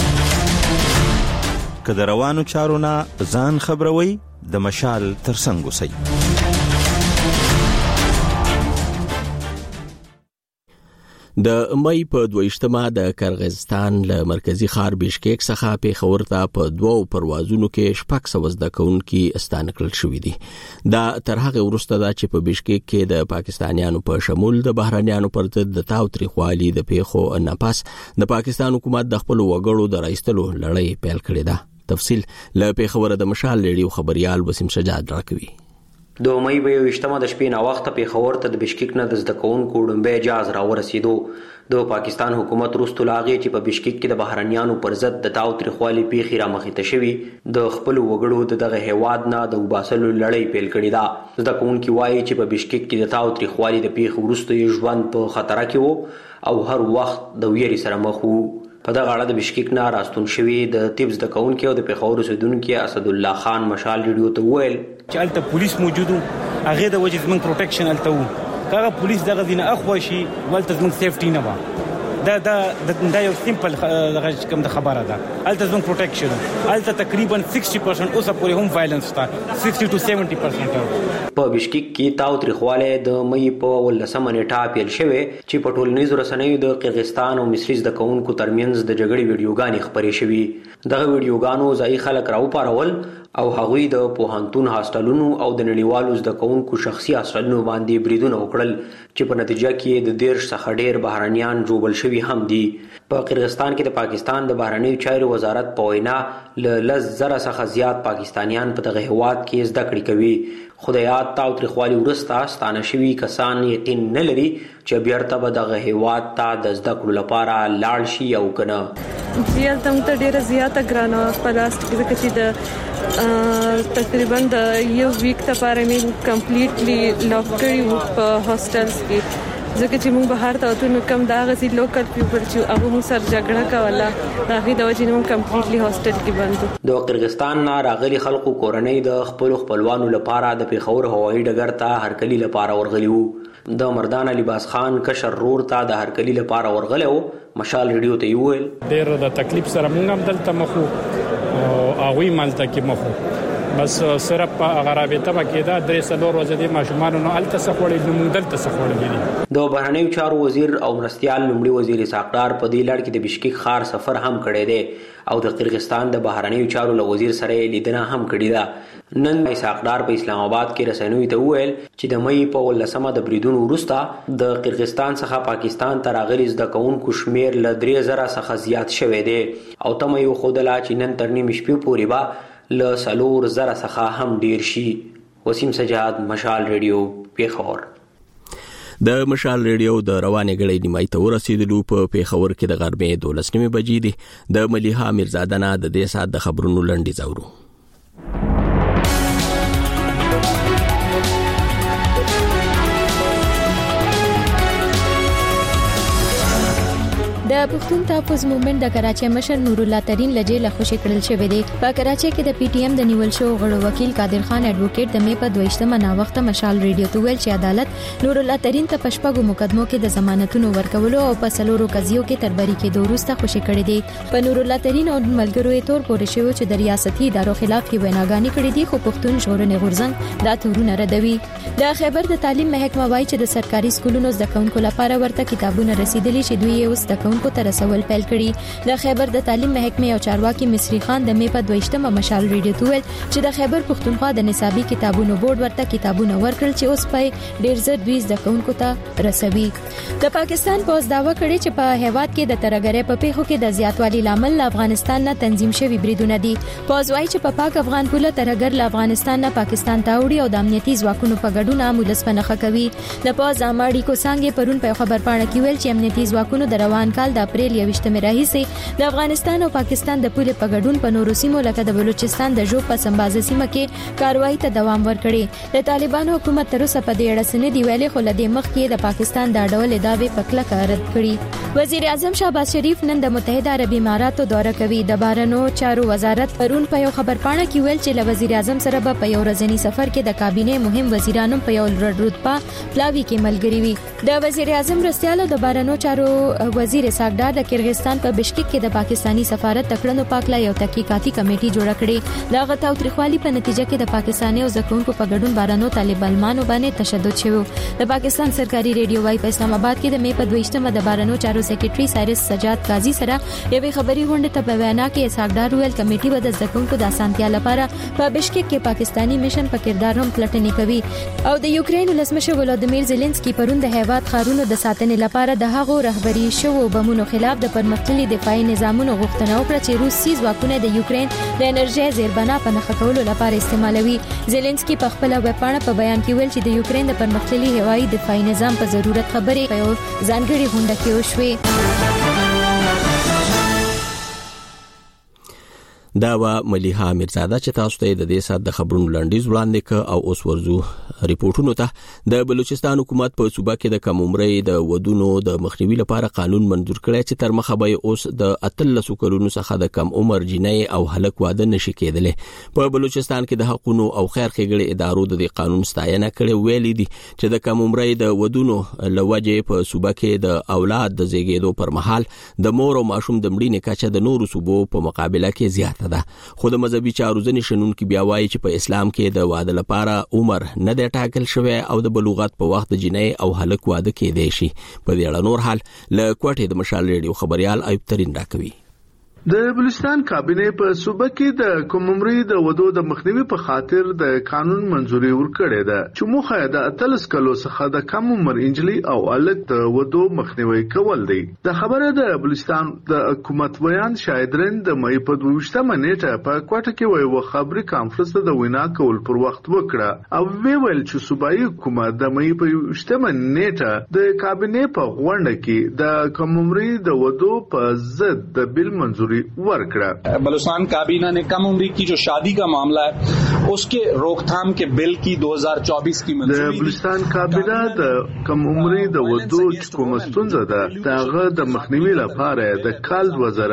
کله روانو چارو نه ځان خبروي د مشال ترڅنګ وسی. د مې په 22مه د قرغیزستان له مرکزی ښار بشکیک څخه پیښور ته په 2 پروازونو کې شپږ سو زدکونکي استانکل شوې دي. دا تر هغه وروسته دا چې په بشکیک کې د پاکستانیانو په شمول د بهرانيانو پر ضد د تاوتریخوالي د پیښو نه پس د پاکستان حکومت د خپل وګړو د راایستلو لړۍ پیل کړې ده. تفصیل له پیښور د مشال ریډیو خبريال وسیم سجاد راکوي. د مې په 28مه د شپې نه وخت په خبر ته د بشکیک نه د زدکونکو ډمبه جاز را ورسېدو. د پاکستان حکومت روستو لاغي چې په بشکیک کې د بهرانيانو پر ضد د تاوتریخوالي پیښې را مخې ته شوي د خپل وګړو دغه هیواد نه د وباسلو لړۍ پیل کړې ده. زدکونکو وایي چې په بشکیک کې د تاوتریخوالي د پیښې وروسته یې ژوند په خطر کې وو او هر وخت د ویري سره مخ وو. په دغه اړه د بشکیک نه راستون شوی د طب زدکونکو او د پیښور اوسیدونکو اسد الله خان مشال ریډیو ته ویل چې الته پولیس موجودو هغه د وجه زمون پروټیکشن الته وو کله پولیس دغه دینه اخوا شي ولته زمون سیفټی نه و دا یو سیمپل کوم د خبره ده الته زمون پروټیکشن الته تقریبا 60% اوسه پورې هم وایلنس تا 60 to 70%. په بشکیک کې تاوتریخواله د مې په 18 نیټه پیل شوه چې په ټولنیزو رسنیو د قرغیزستان او مصر د کونکو ترمنځ د جګړې ویډیوګانې خبرې شوې. دغه ویډیوګانو ځای خلک راو پارول او هغوی د پوهنتون هاستلونو او د نړیوالو زده کوونکو شخصي هاستلونو باندې بریدونه وکړل چې په نتیجه کې د 10 څخه ډیر بهرانيان جوړل شوي هم دي. په قرغیزستان کې د پاکستان د بهرنیو چارو وزارت په وینا ل 10,000 څخه زیات پاکستانیان په دغه هیواد کې زده کړې کوي. خدایات تاوتریخوالي ورسته ستانه شوي کسان یقین نه لري چې بیرته به دغه هیواد ته د زده کړو لپاره لاړ شي او کنه. جیل ته ډیره زیاته ګرانه پلاست کې چې د تقریبا د یو ویک لپاره مې کمپلیټلی لاک کړی په هاستلز کې ځکه چې موږ بهر ته وته نو کم دا غسي لوکل پیپل چې هغه مو سر جګړه کوله دا غي د وجې نو کمپلیټلی هاستل کې بندو. د قرغستان نه راغلي خلکو کورنۍ د خپل خپلوانو لپاره د پیښور هوایي ډګر ته هرکلی لپاره ورغلی وو. د مردان لباس خان کشر رور ته د هرکلی لپاره ورغلی وو. مشال ریډیو ته ویل ډېر د تکلیف سره موږ هم دلته مخو او هغه مالته کې مخو بس صرف غرابته بکیدا درې سلور ورځې د ماشومان نو الته سخوړې نو دلته سخوړې دي. د بهرنیو چارو وزیر او مرستيال لومړي وزیر اسحاقدار په دې لړ کې د بشکیک ښار سفر هم کړی دی او د قرغستان د بهرنیو چارو له وزیر سره لیدنه هم کړې ده. نن اسحاقدار په اسلام آباد کې رسنیو ته ویل چې د مې په 18 د بریدونو وروسته د قرغستان څخه پاکستان ته راغلي زده کوونکو شمیر له 3000 څخه زیات شوی دی او تم یو خودلا چې نن تر نیمه شپې پورې به له 4000 څخه هم ډیر شي. وسیم سجاد، مشال ریډیو، پیښور. د مشال ریډیو د روانې غړې نیمای ته ورسېدلو په پیښور کې د غرمې 12 بجې دي. د ملیحه میرزاده نه د دې سات د خبرونو لنډي زورو. د پښتون تحفظ موومېنټ د کراچۍ مشر نور الله ترين لجې له خوشی کړل شوې دي. په کراچۍ کې د پی ټی ایم د نیول شو غړو وکیل قادر خان اډوکیټ د مې په 22 نا وخت مشال ریډیو ته ویل چې عدالت نور الله ترين ته پشپغو مقدمو کې د ضمانتونو ورکولو او په سلورو قضیو کې تربری کې دوروسته خوشی کړې دي. په نور الله ترين او ملګرو یې تور پورې شو چې د ریاستي ادارو خلاف کې ویناګانی کړې دي خو پښتون ژغورنې غورځنګ دا تورونه ردوي. د خیبر د تعلیم محکمه وایي چې د سرکاري سکولونو زده کوونکو لپاره ورته کتابونه رسیدلي چې دوی یې اوس زده کوونکو ته رسول پیل کړي. د خیبر د تعلیم محکمې او چارواکي مصری خان د مې په 22 مشال ریډیو ته ویل چې د خیبر پښتونخوا د نصابي کتابونو بورډ ورته کتابونه ورکړل چې اوس په ډیر زر دوی زده کوونکو ته رسوي. د پاکستان پوز داوا کړی چې په هیواد کې د ترګرې په پیښو کې د زیاتوالي لامل افغانستان نه تنظیم شوی بریدونه دي. پوز وايي چې په پاک افغان پوله ترګر له افغانستان نه پاکستان ته وړي او د امنیتي ځواکونو په ګډون امولس پنهخه کوي. د پوز اماړي کو څنګه پرون په خبر پاڼه کې ویل چې امنیتي ځواکونو د روان کال د اپریل 28 راهیسې د افغانستان او پاکستان د پولې په ګډون په نورو سیمو لکه د بلوچستان د ژوب په سمبازه سیمه کې کاروایی ته دوام ورکړي. د طالبانو حکومت تر اوسه په دې اړه څه دی ویلي خو لدې مخ کې د پاکستان د ډول داوی په کلکه رد کړي. وزیر اعظم شهباز شریف نن د متحده عربی اماراتو دوره کوي. د بهرنیو چارو وزارت پرون په یو خبر پاڼه کې ویل چې له وزیر اعظم سره په یو ورځنی سفر کې د کابینه مهم وزیرانو په یو رتبه پلاوی کې ملګری وي. د وزیر اعظم رسیاله د بهرنیو چارو وزیر اسحاقدار د قرغستان په بشکیک کې د پاکستانی سفارت تکړنو پاکلا یو تحقیقاتي کمیټي جوړ کړي. دا غته او تریخوالي په نتیجه کې د پاکستاني او زکونکو په ګډون بارانو طالبانو باندې تشدد شوی. د پاکستان سرکاري ریډیو وايي په اسلام آباد کې د مې په 22 د بارانو چارو سیکریټري سایرس سجاد قاضي سره یوې خبري غونډه ته په وینا کې اسحاقدار ویل کمیټي به د زکونکو د اسانتیا لپاره په بشکیک کې پاکستانی میشن په کردار هم پلټنې کوي. او د یوکرين ولسمشر ولادیمیر زيلنسکي پرون د هیواد خارونو د ساتنې لپاره د هغو رهبری شو بمونو خلاف د پرمختللي دفاعي نظامونو غوښتنه وکړه چې روسي ځواکونه د یوکرين د انرژي زیربنا په نښه کولو لپاره استعمالوي. زيلنسکي په خپل ویبپاڼه په بیان کې ویل چې د یوکرين د پرمختللي هوایي دفاعي نظام په ضرورت خبرې په یو ځانګړي غونډه کې وشوې. دا و ملیحه میرزاده چې تاسو ته د دې سات د خبرونو لنډیز وړاندې ک او اوس ورزو ریپورتونو ته. د بلوچستان حکومت په صوبه کې د کم عمرۍ د ودونو د مخنیوي لپاره قانون منظور کړی چې تر مخه به اوس د 13 کلونو څخه د کم عمر جنۍ او هلک واده نشي کېدلی. په بلوچستان کې د حقوقو او خیر ښېګړې ادارو د قانون ستاینه کړې ویلي دي چې د کم عمرۍ د ودونو لوجه په صوبه کې د اولاد د زیږیدو پر مهال د مور او ماشوم د مړینې کچه د نورو صوبو په مقابله کې زیاته ده. خو د مذهبي چارو ځنې شنونکي بیا وایي چې په اسلام کې د واده لپاره عمر نه دی ټاکل شوی او د بلوغت په وخت د جنۍ او هلک واده کېدی شي. په دې اړه نور حال له کوټې د مشال ریډیو خبريال ایوب ترين راکوي. د بلوچستان کابینه په صوبه کې د کم عمرۍ د ودو د مخنیوي په خاطر د قانون منځوري ورکړې ده چې موخه د 13 کلو څخه د کم عمر انجلي او الک د ودو مخنیوي کول دی. د خبره د بلوچستان د حکومت بیان شاهدرن د مې په 22 نیټه په کوټه کې ویو خبري کانفرنس د وینا کول پر وخت وکړه او ویل چې صوبایي حکومت د مې په 22 نیټه د کابینه په غونډه کې د کم عمرۍ د ودو په ضد د بل منځوري منظوری ورکړه. बलूचिस्तान काबीना ने कम उम्र की जो शादी का मामला है उसके रोकथाम के बिल की 2024 की मंजूरी. د بلوچستان کابینه د کم عمري د ودو کوم ستونزه ده داغه د مخنیوي لپاره د کال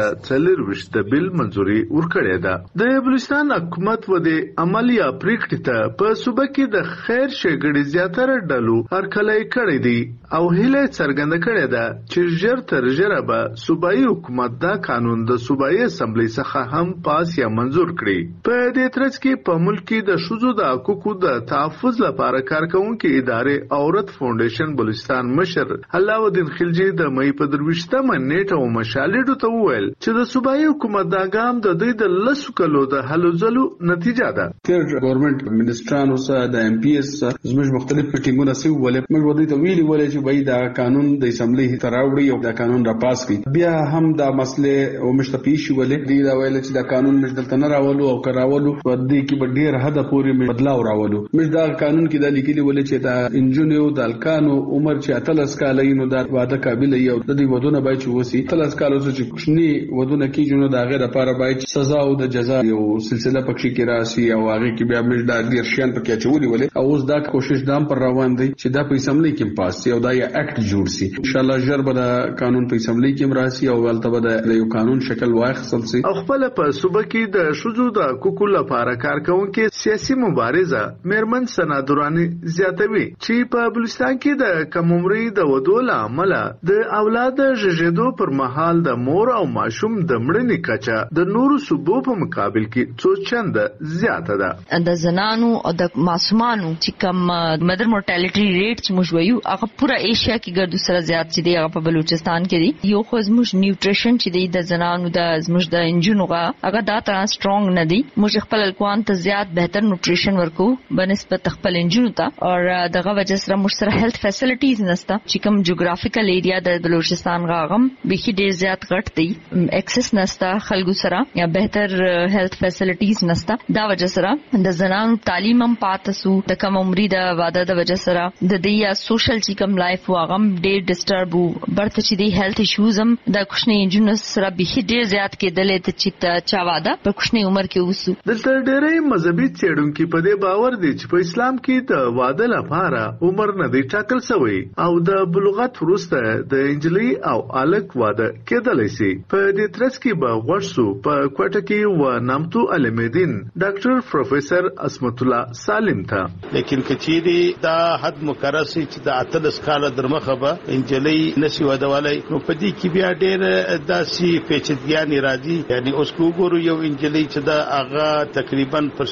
2023 د بل منځوري ورکړې ده. د بلوچستان حکومت و د عملیه پریکړه ته په صوبه کې د خیر شګړې زیاتره ډلو هرکلې کړې دي او هله څرګنده کړې ده چې ژر تر ژره به صوبایي حکومت دا قانون د صوبایي اسمبلی څخه هم پاس یا منزور کړي. په دې ترڅ کې په ملک کې د شذو د حقوقو د تحفظ لپاره کارکونکو ادارې عورت فاونډیشن بلوچستان مشر علاءالدین خلجی د مې په 23مه نیټه مشالډو ته وویل چې د صوبایي حکومت دا ګام د دوی د لسو کلو د هلو ځلو نتیجه ده. ګورنمنت منسټرانو سره د ام پی اس زموږ مختلف میټینګونه سوي ولې موږ ودی ته ویلي ولې چې باید دا قانون د اسمبلی ته راوړي او دا قانون را پاس کړي. بیا هم دا مسله او مشتپیش ولې دی دا ویل چې دا قانون مجدلته نه راولو او کراولو ودی کې ډیر حد پورې بدلاو راولو. موږ دا قانون کې دا لیکلي ولې چې دا انجونیو د الکانو عمر چې 30 کال یې نو دا واده قابل یو د دې ودونه باید چې وسی 30 کال چې کوشنی ودونه کیږي نو دا غیر لپاره باید سزا او د جزا یو سلسله پکې کې راشي او هغه کې بیا موږ دا ډیر شین پکې چولې ولې او اوس دا کوشش دام پر روان دی چې دا په اسمبلی کې پاس شي او دا یو اکټ جوړ شي. ان شاء الله ژر به دا قانون په اسمبلی کې راشي او ولته به د یو قانون شکل واخیستل شي. او خپل په صوبه کې د شذو د حقوقو لپاره کارکونکو سیاسي مبارزه مېرمن سنادورانی زیاتوي چې په بلوچستان کې د کم عمري د ودو عمل د اولاد ژغېدو پر مهال د مور او ماشوم د مړینې کچه د نورو صوبو په مقابل کې څو چند زیاته ده. د زنانو او د ماشومانو چې کم مدر مورټالټي ریټ چې موږ وایو هغه پورا ایشیا کې ګردو سره زیات چې دی هغه په بلوچستان کې دی. یو خو زموږ نیوټریشن چې دی د زنانو د زموږ د انجونو هغه دا تر سترونګ نه دی. موږ خپل الکوان ته زیات بهتر نیوټریشن ورکو بنسبت خپل انجونو ته او دغه وجه سره موږ سره هیلث فیسیلیټیز نشته چې کوم جغرافیکل ایریا د بلوچستان غاغم به ډیر زیات غټ دی. اکسس نشته خلکو سره یا بهتر هیلث فیسیلیټیز نشته. دا وجه سره د زنانو تعلیم هم پاتسو د کم عمري د واده د وجه سره د دې یا سوشل چې کوم لایف واغم ډیر ډیسټرب برته چې دی هیلث ایشوز هم د کوشنی انجونو سره به ډیر زیات کېدلې ته چې چا واده په کوشنی عمر کې وسو. دلته ډېرې مذهبي څېړونکو په دې باور دي چې په اسلام کې د واده لپاره عمر نه دی ټاکل شوی او د بلوغت وروسته د انجلۍ او الک واده کېدلی شي. په دې ترڅ کې به غوښسو په کوټه کې و نامتو علمدین ډاکټر پروفیسور اسمت الله سالم ته لیکن کچيري دا حد مقرر شي چې د 30 کال درمخه به انجلۍ نشي ودولای نو په دې کې بیا ډېر داسي پیچیدګیان راځي. یعنی اوس وګورو یو انجلۍ چې دا هغه تقریبا پر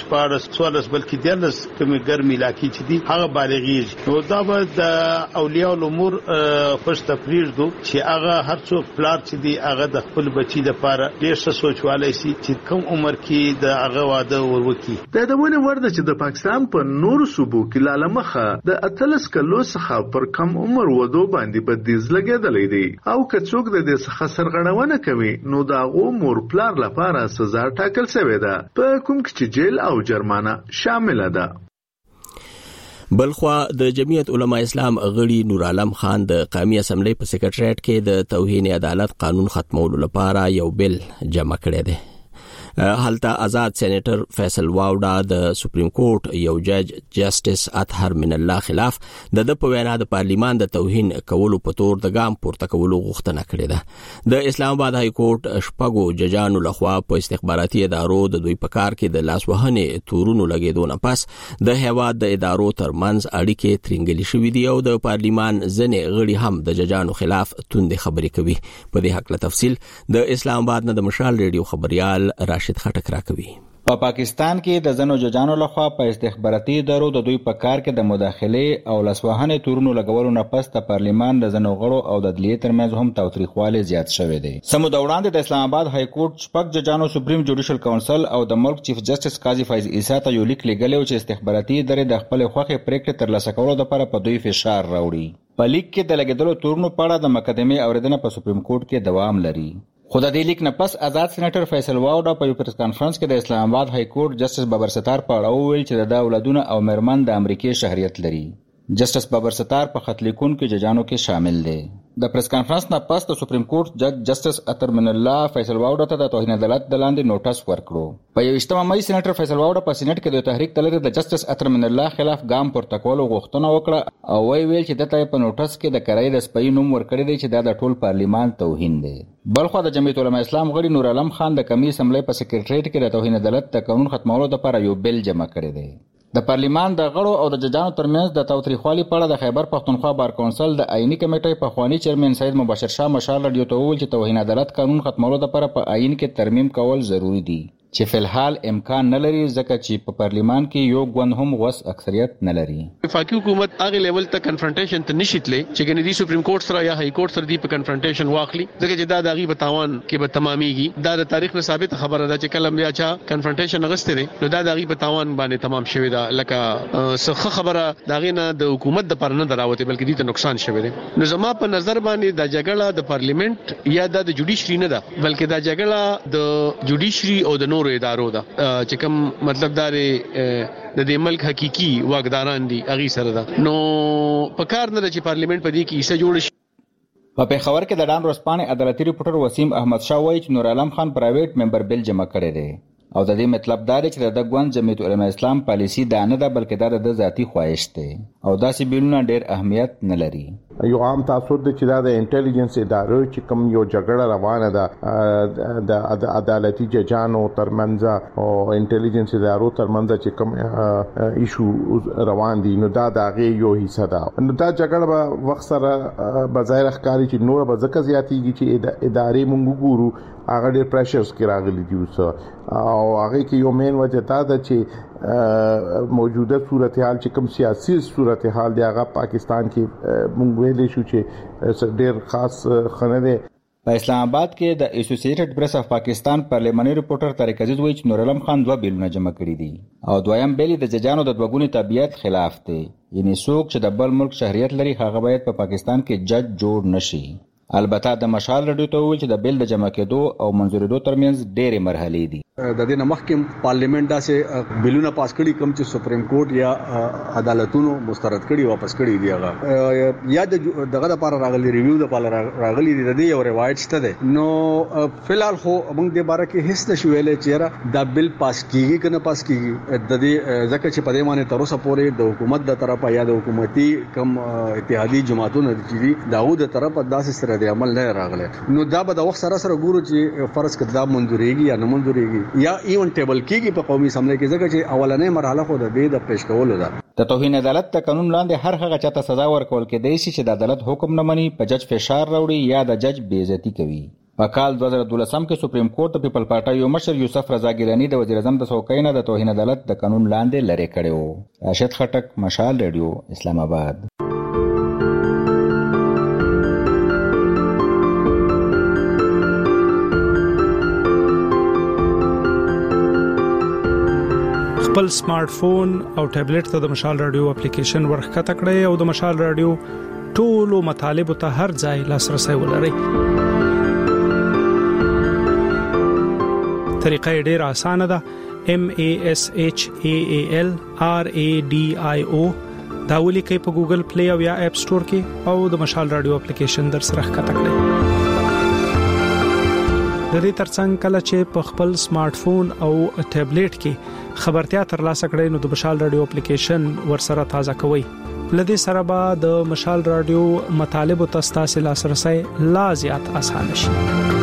14 بلکې 10 کمه ګرمي لاکي چې دی هغه بالغیږي نو دا به د اولیاء الامور خوش تفریض دو چې هغه هر څوک پلار چې دی هغه د خپل بچی لپاره ډېر څه سوچوالای شي چې کوم عمر کې د هغه واده وروکي. دا د ونه ورده چې د پاکستان په نورو صوبو کې لالمخه د 30 کلو څخه پر کم عمر ودو باندې بدیز لګیدلې دي او که څوک د دې څخه سرغړونه کوي نو دا غو مور پلار لپاره سزا ټاکل شوې ده په کوم کې چې جیل او جرمانه شامل ده. بلخوا د جمعیت علما اسلام غړي نور عالم خان د قومي اسمبلی په سیکریټریټ کې د توهین عدالت قانون ختمولو لپاره یو بل جمع کړی دی. حالتا آزاد سینیټر فیصل واوډا د سپریم کورټ یو جج جسټس اطهر من الله خلاف د په وینا د پارلیمان د توهین کولو په تور د ګام پورته کولو غوښتنه کړې ده. د اسلام آباد های کورټ شپږو ججانو لخوا په استخباراتي ادارو د دوی په کار کې د لاسوهنې تورونو لګېدو نه پس د هیواد د ادارو ترمنځ اړیکې ترنګلې شوې دي او د پارلیمان ځنې غړي هم د ججانو خلاف توندې خبرې کوي. په دې حق له تفصیل د اسلام آباد نه د مشال ریډیو خبريال راشد خټک راکوي. په پاکستان کې د زنو ججانو لخوا په استخباراتي ادارو د دوی په کار کې د مداخله او لاسوهنې تورونو لګولو نه پس د پارلیمان د زنو غړو او د عدلیې ترمنځ هم تاوتریخوالی زیات شوی دی. سمو د وړاندې د اسلام آباد های کورټ شپږ ججانو سپریم جوډیشل کونسل او د ملک چیف جسټس قاضي فیض عیسی ته یو لیک لېږلی چې استخباراتي ادارې د خپل خوښې پریکړې ترلاسه کولو لپاره په دوی فشار راوړي. په لیک کې د لګیدلو تورونو په اړه د مقدمې اوریدنه په سپریم کورټ کې دوام لري. خو د دې لیک نه پس آزاد سېنیټر فیصل واوډا په یو پریس کانفرنس کې د اسلام آباد های کورټ جسټس بابر ستار په اړه وویل چې د اولادونه او مېرمن د امریکای شهریت لري. جسټس بابر ستار په خط لیکونکو ججانو کې شامل دی. د پریس کانفرنس نه پس د سپریم کورټ جج جسټس اطهر من الله فیصل واوډه ته د توهین عدالت د لاندې نوټس ورکړو. په 21 مې سېنیټر فیصل واوډه په سېنات کې د تحریک تللې د جسټس اطهر من الله خلاف ګام پورته کولو غوښتنه وکړه او ویل چې دته په نوټس کې د کرای د سپي نوم ورکړی دی چې د ټول پارلیمان توهین دی. بلخو د جمعیت العلماء اسلام غړي نور عالم خان د کمی اسمبلی په سکریټریټ کې د توهین عدالت د قانون ختمولو لپاره یو بل جمع کړی دی. د پارلیمان د غړو او د ججانو ترمنځ د تاوتریخوالي په اړه د خیبر پښتونخوا بار کونسل د آئینی کمیټې په خوانی چیرمن سید مبشر شاه مشال رادیو ته وویل چې توهین عدالت قانون ختمولو لپاره په آئین کې ترمیم کول ضروری دي چې فلحال امکان نه لري ځکه چې په پارلیمان کې یو ګوند هم وس اکثریت نه لري. وفاقي حکومت هغه لیول ته کنفرنټیشن ته نشیتلې چې ګنې دی سپریم کورټ سره یا های کورټ سره دی په کنفرنټیشن واخلي ځکه چې دا د غي بتاوان کې به تماميږي. دا د تاریخ نه ثابت خبره ده چې کلم بیا چا کنفرنټیشن غسته دي نو دا د غي بتاوان باندې تمام شوی دا لکه څه خبره دا غي نه د حکومت د پر نه دراوته بلکې دې ته نقصان شوی دی. نو زما په نظر باندې د جګړه د پارلیمنت یا د جوډیشري نه ده بلکې د جګړه د جوډیشري او د نورو ادارو ده چې کوم مطلب دا د دې ملک حقيقي واګداران دي اغي سره ده. نو په کار نه چې پارلیمنت په دې کې ایسه جوړ شي. په پیښور کې د ډان ورځپاڼې عدالتي ریپورټر وسیم احمد شاه وایي چې نور عالم خان پرایویټ ممبر بل جمع کړی دی او د دې مطلب دا دی چې د ګوند جمعیت العلماء اسلام پالیسی دا نه ده بلکې دا د ذاتی خواهش دی او داسې بیلونه ډېر اهمیت نه لري. یو عام تاثر دی چې دا د انټيليجنس ادارو چې کوم یو جګړه روانه ده د عدالتي ججانو ترمنځ او انټيليجنس ادارو ترمنځ چې کوم ایشو روان دي نو دا دغه یو حصہ ده. نو دا جګړه به وخت سره بظاهر ښکاري چې نور به ځکه زیاتېږي چې ادارې مونږ ګورو هغه ډېر پریشرز کې راغلي دي او هغه کې یو مین وجه دا ده چې موجوده صورتحال چې کوم سیاسي صورتحال دی هغه پاکستان کې مونږ ویلې شو چې ډېر خاص خنه ده. په اسلام آباد کې د اسوسییټډ پریس اف پاکستان پارلیماني ریپورټر طارق عزیز وایي چې نور عالم خان 2 بیلونه جمع کړي دي او دویم بیل د ججانو د دوګونی طبيعت خلاف دی. یعنی څوک چې د بل ملک شهريت لري هغه باید په پاکستان کې جج جوړ نشي. البته د مشال رډیو ته ویل چې د بیل د جمع کېدو او منځورېدو ترمنځ ډېرې مرحلې دي. د دې مخکې پارلیمنت داسې بیلونه پاس کړي کوم چې سپریم کورټ یا عدالتونو مسترد کړي واپس کړي دي هغه یا دغه لپاره راغلي ریویو لپاره راغلي دي. د دې یو روایت شته ده. نو فلحال خو موږ د باره کې هیڅ نشو ویلې چې دا بیل پاس کیږي کنه پاس کیږي. د دې ځکه چې په دې باندې تر اوسه پورې د حکومت د طرفه یا د حکومتي کم اتحادي جماعتونو چې داوود د طرفه داسې سره د عمل نه راغله. نو دا به د وخت سره ګورو چې فرض کړه دا منځوريږي یا نه منځوريږي یا ایون ټیبل کېږي په قومي اسمبلی کې ځکه چې اولنې مرحله خو د دې د پیش کولو ده. د توهین عدالت د قانون لاندې هر هغه چاته سزا ورکول کېدای شي چې د عدالت حکم نه مني په جج فشار راوړي یا د جج بے عزتی کوي. په کال 2012 کې سپریم کورټ د پیپل پارټي یو مشر یوسف رضا ګیلانی د وزیر اعظم د څوکۍ نه د توهین عدالت د قانون لاندې لری کړو. راشد خټک، مشال ریډیو، اسلام آباد. خپل سمارټ فون او ټابلیټ ته د مشال رادیو اپلیکیشن ورخکته کړئ او د مشال رادیو ټولو مطالب ته هر ځای لاسرسي ولرئ. طریقه ډېره اسانه ده. MASHAAL RADIO دا ولیکئ په ګوګل پلی او یا اپ سٹور کې او د مشال رادیو اپلیکیشن در سره ښکته کړئ. د دې ترڅنګ کله چې په خپل سمارټ فون او ټابلیټ کې خبرتیا ترلاسه کړئ نو د مشال رادیو اپلیکیشن ورسره تازه کوئ. لدې سره به د مشال رادیو مطالب او تاسو لاسرسي لا زیات آسان شي.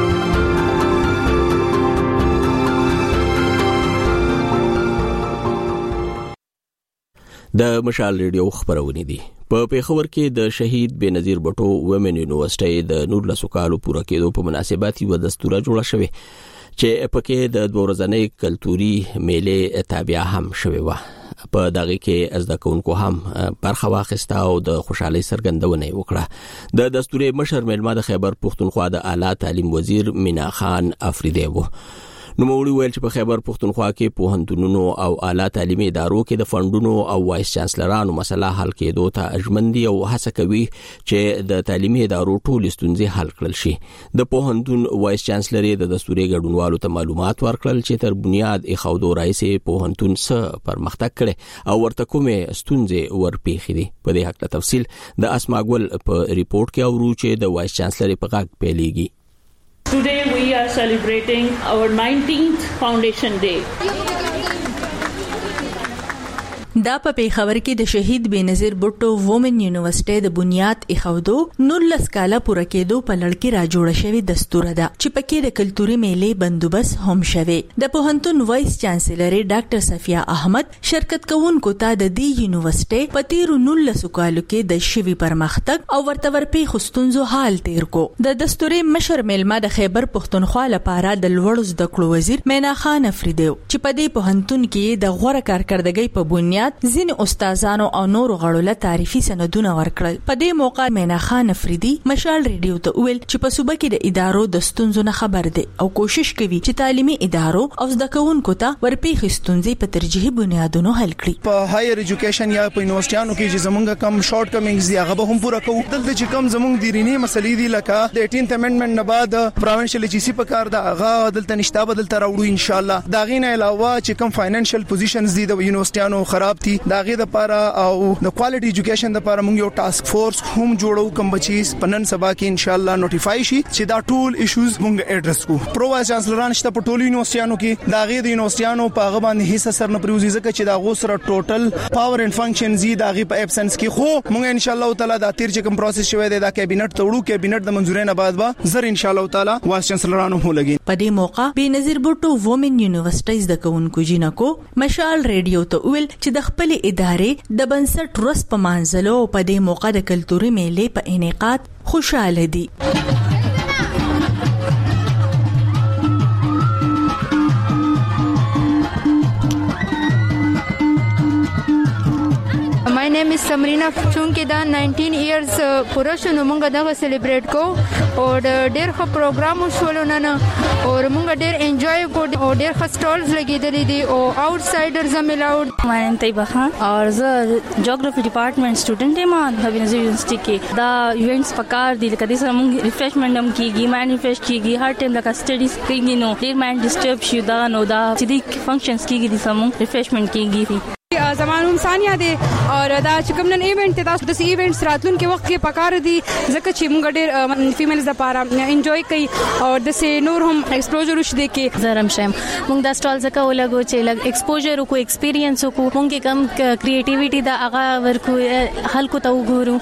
د مشال ریډیو خبرونه دي. په پیښور کې د شهید بنظیر بټو ومن یونیورسيټي د 19 کالو پوره کېدو په مناسبت یو دستوره جوړه شوې چې پکې د دورځنۍ کلتوري میلې تابع هم شوې و. په دغه کې زده کوونکو هم برخه واخیسته او د خوشحالي څرګندونه وکړه. د دستوري مشر ملما د خیبر پښتونخوا د اعلی تعلیم وزیر مینا خان افریدی وو. نوموړي ویل چې په خیبر پښتونخوا کې پوهنتونونو او اعلی تعلیمي ادارو کې د فندونو او وایس چانسلرانو مسله حل کېدو ته اجمندي او هڅه کوي چې د تعلیمي ادارو ټول ستونزې حل کړل شي. د پوهنتون وایس چانسلر د دستوري ګډونوالو ته معلومات ورکړل چې تر بنیاد اخاودو راځي پوهنتون څه پرمختګ کړي او ورته کومه ستونزې ورپېښې دي. په دې حق تفصیل د اسماګل په ریپورت کې اورو چې د وایس چانسلر په غږ پیلېږي. Today we are celebrating our 19th Foundation Day. دا په پیښور کې د شهید بېنظیر بوټو وومن یونیورسيټي د بنیاد ایښودو 19 کاله پوره کېدو په لړ کې را جوړ شوی دستور ده چې پکې د کلتوري میلې بندوبست هم شوی. د پوهنتون وایس چانسلر ډاکټر صفیه احمد شرکت کوونکو ته د دې یونیورسيټي په تیرو 19 کالو کې د شوی پرمختګ او ورته ورپې خستونزو حال تیر کو. د دستوري مشر ملما د خیبر پښتونخوا لپاره د لوړ زده کړو وزیر مینا خان افریدی چې په دې پوهنتون کې د غوړه کارکړدګۍ په بنیاد ځینې استادانو او نورو غړو له تعریفي سندونه ورکړل. په دې موقع مینا خان افریدی مشال ریډیو ته ویل چې په صوبه کې د ادارو د ستونزو نه خبر دي او کوشش کوي چې تعلیمي ادارو او زده کوونکو ته ورپېښې ستونزې په ترجیحي بنیادونو حل کړي. په هایر ایجوکیشن یا په یونیورسيټانو کې چې زمونږ کم شارټ کمینګز دي هغه به هم پوره کوو. دلته چې کم زمونږ دیرینی مسلې دي لکه د 18th امندمنت نه بعد پروینشل جی سی په کار دا هغه دلته نشته بدلته راوړو ان شاء الله. دا غینه علاوه چې کم فاینانشل پوزیشنز دي د یونیورسيټانو خراب دي دا غي د لپاره او د کوالټي ایجوکیشن لپاره موږ یو ټاسک فورس هم جوړو کوم بچیز پنن سبا کې ان شاء الله نوټیفای شي چې دا ټول ایشوز موږ ایډرس کو. پرو وایس چانسلران شته په ټولو یونیورسيټانو کې دا غي د یونیورسيټانو په هغه باندې هیڅ اثر نه پریوزي ځکه چې دا غو سره ټوټل پاور اند فنکشن زی دا غي په ابسنس کې خو موږ ان شاء الله تعالی دا تیر چې کوم پروسس شوی دی دا کابینټ توړو کابینټ د منځوري نه بعد به زر ان شاء الله تعالی وایس چانسلرانو هو لګي. په دې موقع بېنظیر بوټو وومن یونیورسيټیز د کوونکو جنکو مشال ریډیو ته ویل چې د خپل ادارې د بنسټ رس په منځلو په دې موقع د کلتوري میلې په انعقاد خوشاله دي. My name is Samrina. چونکه دا 19 years پوره شنو موږ دا سلیبریټ کو او ډېر ښه پروګرام وشول نن او موږ ډېر انجوای کو او ډېر ښه سټالز لګیدلې دي او آوټسایډرز هم الاود. My name طیبه خان اور زه جیوګرافي ډپارټمنټ سټوډنټ یم د بېنظیر یونیورسيټي کې. دا ایونټس پکار دي لکه د سره موږ ریفریشمنټ هم کیږي مانیفیسټ کیږي هر ټایم لکه سټډیز کیږي نو ډېر مایند ډسټرب شي دا نو دا چې د فنکشنز کیږي د سمو ریفریشمنټ کیږي. زمانوم ثانیه دي اور دا چې کوم نن ایونت تاسو د ایونټس راتلون کې وخت کې پکار دي ځکه چې موږ ډېر فیمیلز لپاره انجوای کوي او د سه نور هم ایکسپوژر وشي د کې زرم شم موږ دا سټال زکه ولګو چې لګ ایکسپوژر کو ایکسپیرینس کو موږ کم کریټیویټي دا هغه ورکو خلکو ته وګورو.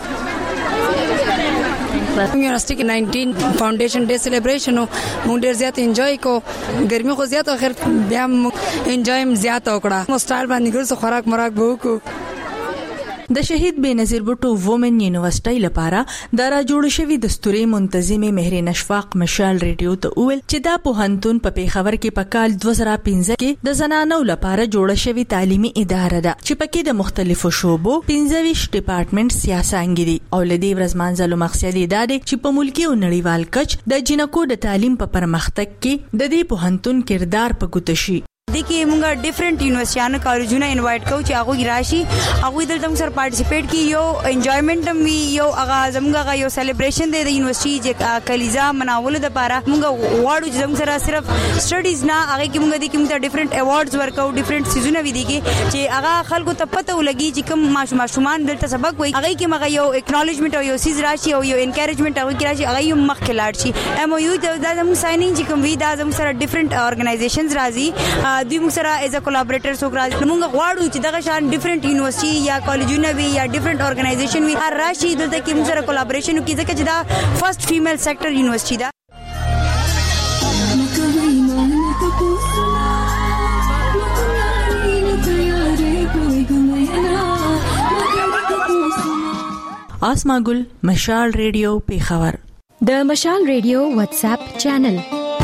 یونیورسيټي کې 19 فاونډیشن ډے سلیبریشن موږ ډېر زیات انجوای کو. ګرمي خو زیات اخر بیا انجوای زیات وکړه مو سټایل باندې ګرځو خوراک مراک به وکړو. د شهید بېنظیر بوټو وومن یونیورسيټي لپاره د را جوړ شوی دستوري منتظمه مهرین اشفاق مشال ریډیو ته ویل چې دا پوهنتون په پیښور کې په کال 2015 کې د زنانو لپاره جوړ شوی تعلیمي اداره ده چې پکې د مختلفو شوبو 15 ډپارټمنټ سیاسانګي دي او لدی ورځمانځلو مقصد دا دی چې په ملکی او نړیوال کچ د جنکو د تعلیم په پرمختګ کې د دې پوهنتون کردار په ګوته شي. देखिए मुंगा डिफरेंट यूनिवर्सिटीयां कॉलेजों इनवाइट को चाहो गिराशी आगो इधर तम सर पार्टिसिपेट की यो एंजॉयमेंट भी यो आगाज मुंगा का यो सेलिब्रेशन दे यूनिवर्सिटी जे कलीजा मनावल द पारा मुंगा अवार्ड जम सर सिर्फ स्टडीज ना आगे की मुंगा देखी मुंगा different awards workout different season भी देखी जे आगा खल को तपत लगी जी कम माशुमान दिल सबक हुई आगे की मगा यो एक्नॉलेजमेंट यो सीज राशि यो एनकरेजमेंट आगे की राशि आगे यो मख खिलाड़ी एमओयू दा जम साइनिंग जी कम वी दा जम सर डिफरेंट ऑर्गेनाइजेशंस राजी دوی موږ سره ایز ا کولابریټر سو راځي موږ غواړو چې دغه شان ډیفرنٹ یونیورسيټي یا کالجونه وي یا ډیفرنٹ اورګنایزیشن وي هر راشي دلته کې موږ سره کولابریشن وکړي ځکه چې دا فرست فیمیل سیکټر یونیورسيټي ده. آسما ګل مشال ریډیو پیښور. د مشال ریډیو واتس اپ چینل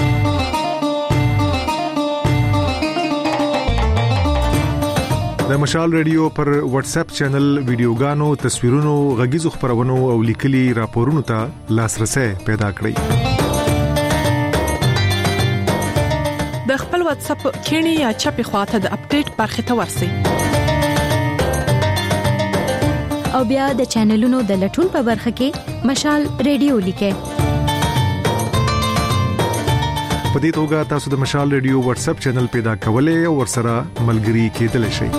د مشال ریډیو پر واتس اپ چینل ویډیوګانو تصویرونو غږیزو خبرونو او لیکلي راپورونو ته لاسرسي پیدا کړئ. د خپل واتس اپ کینی یا چپی خواته د اپډیټ برخه ته ورسئ او بیا د چینلونو د لټون په برخه کې مشال ریډیو لیکه په دې توګه تاسو د مشال ریډیو واتس اپ چینل پیدا کولای او ورسره ملګري کېدلی شئ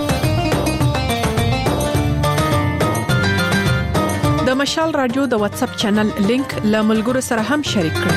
د مشال رادیو د واتس اپ چینل لینک له ملګرو سره هم شریک کړئ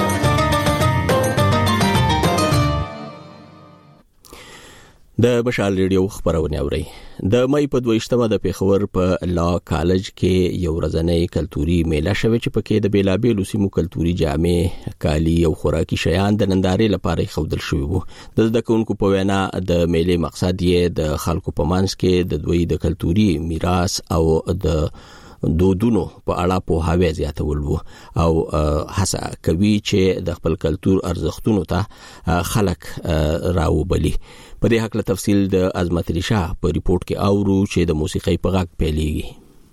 د مشال ریډیو خبرونه اوري د مې په 22مه د پیښور په لا کالج کې یو ورځنۍ کلتوري میله شوه چې پکې د بیلابېلو سیمو کلتوري جامې کالی او خوراکي شیان د نندارې لپاره خودل شوی وو د دکونکو په وینا د میلې مقصد یې د خلکو په منځ کې د دوی د کلتوري میراث او د دودونو په اړه په هاوی زیاتول وو او هڅه کوي چې د خپل کلتور ارزښتونو ته خلک راوبلي په دې حق له تفصیل د عظمت ریشا په ریپورت کې اورو چې د موسیقۍ په غږ پیلېږي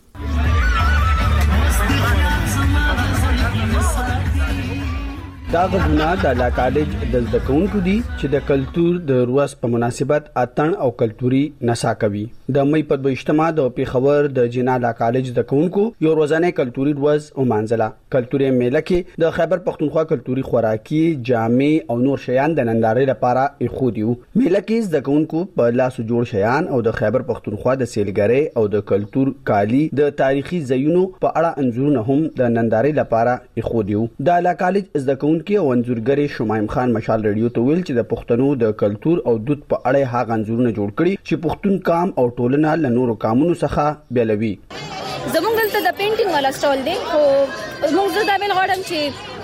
دا غوښنه د لا کالج د ځکونکو دي چې د کلچر د روز په مناسبت اتن او کلتوري نڅا کوي د مې په 22مه د پیښور د جنا لا کالج د ځکونکو یو ورځنۍ کلتوري روز او منځله کلتوري میله کې د خیبر پختونخوا کلتوري خوراکي جامې او نور شیان د نندارې لپاره اخودیو میله کې ځکونکو په لاسو جوړ شیان او د خیبر پختونخوا د سیلګری او د کلتور کالی د تاریخي ځایونو په اړه انځورونه هم د نندارې لپاره اخودیو د لا کالج ځکونکو کې انځورګری شمایم خان مشال ریډیو ته ویل چې د پښتنو د کلتور او دود په اړه هغه انځورونه جوړ کړي چې پښتون کام او ټولنه له نورو کامونو څخه بیلوي زمونږ دلته د پینټینګ والا سټال دی خو موږ دا ویل غواړم چې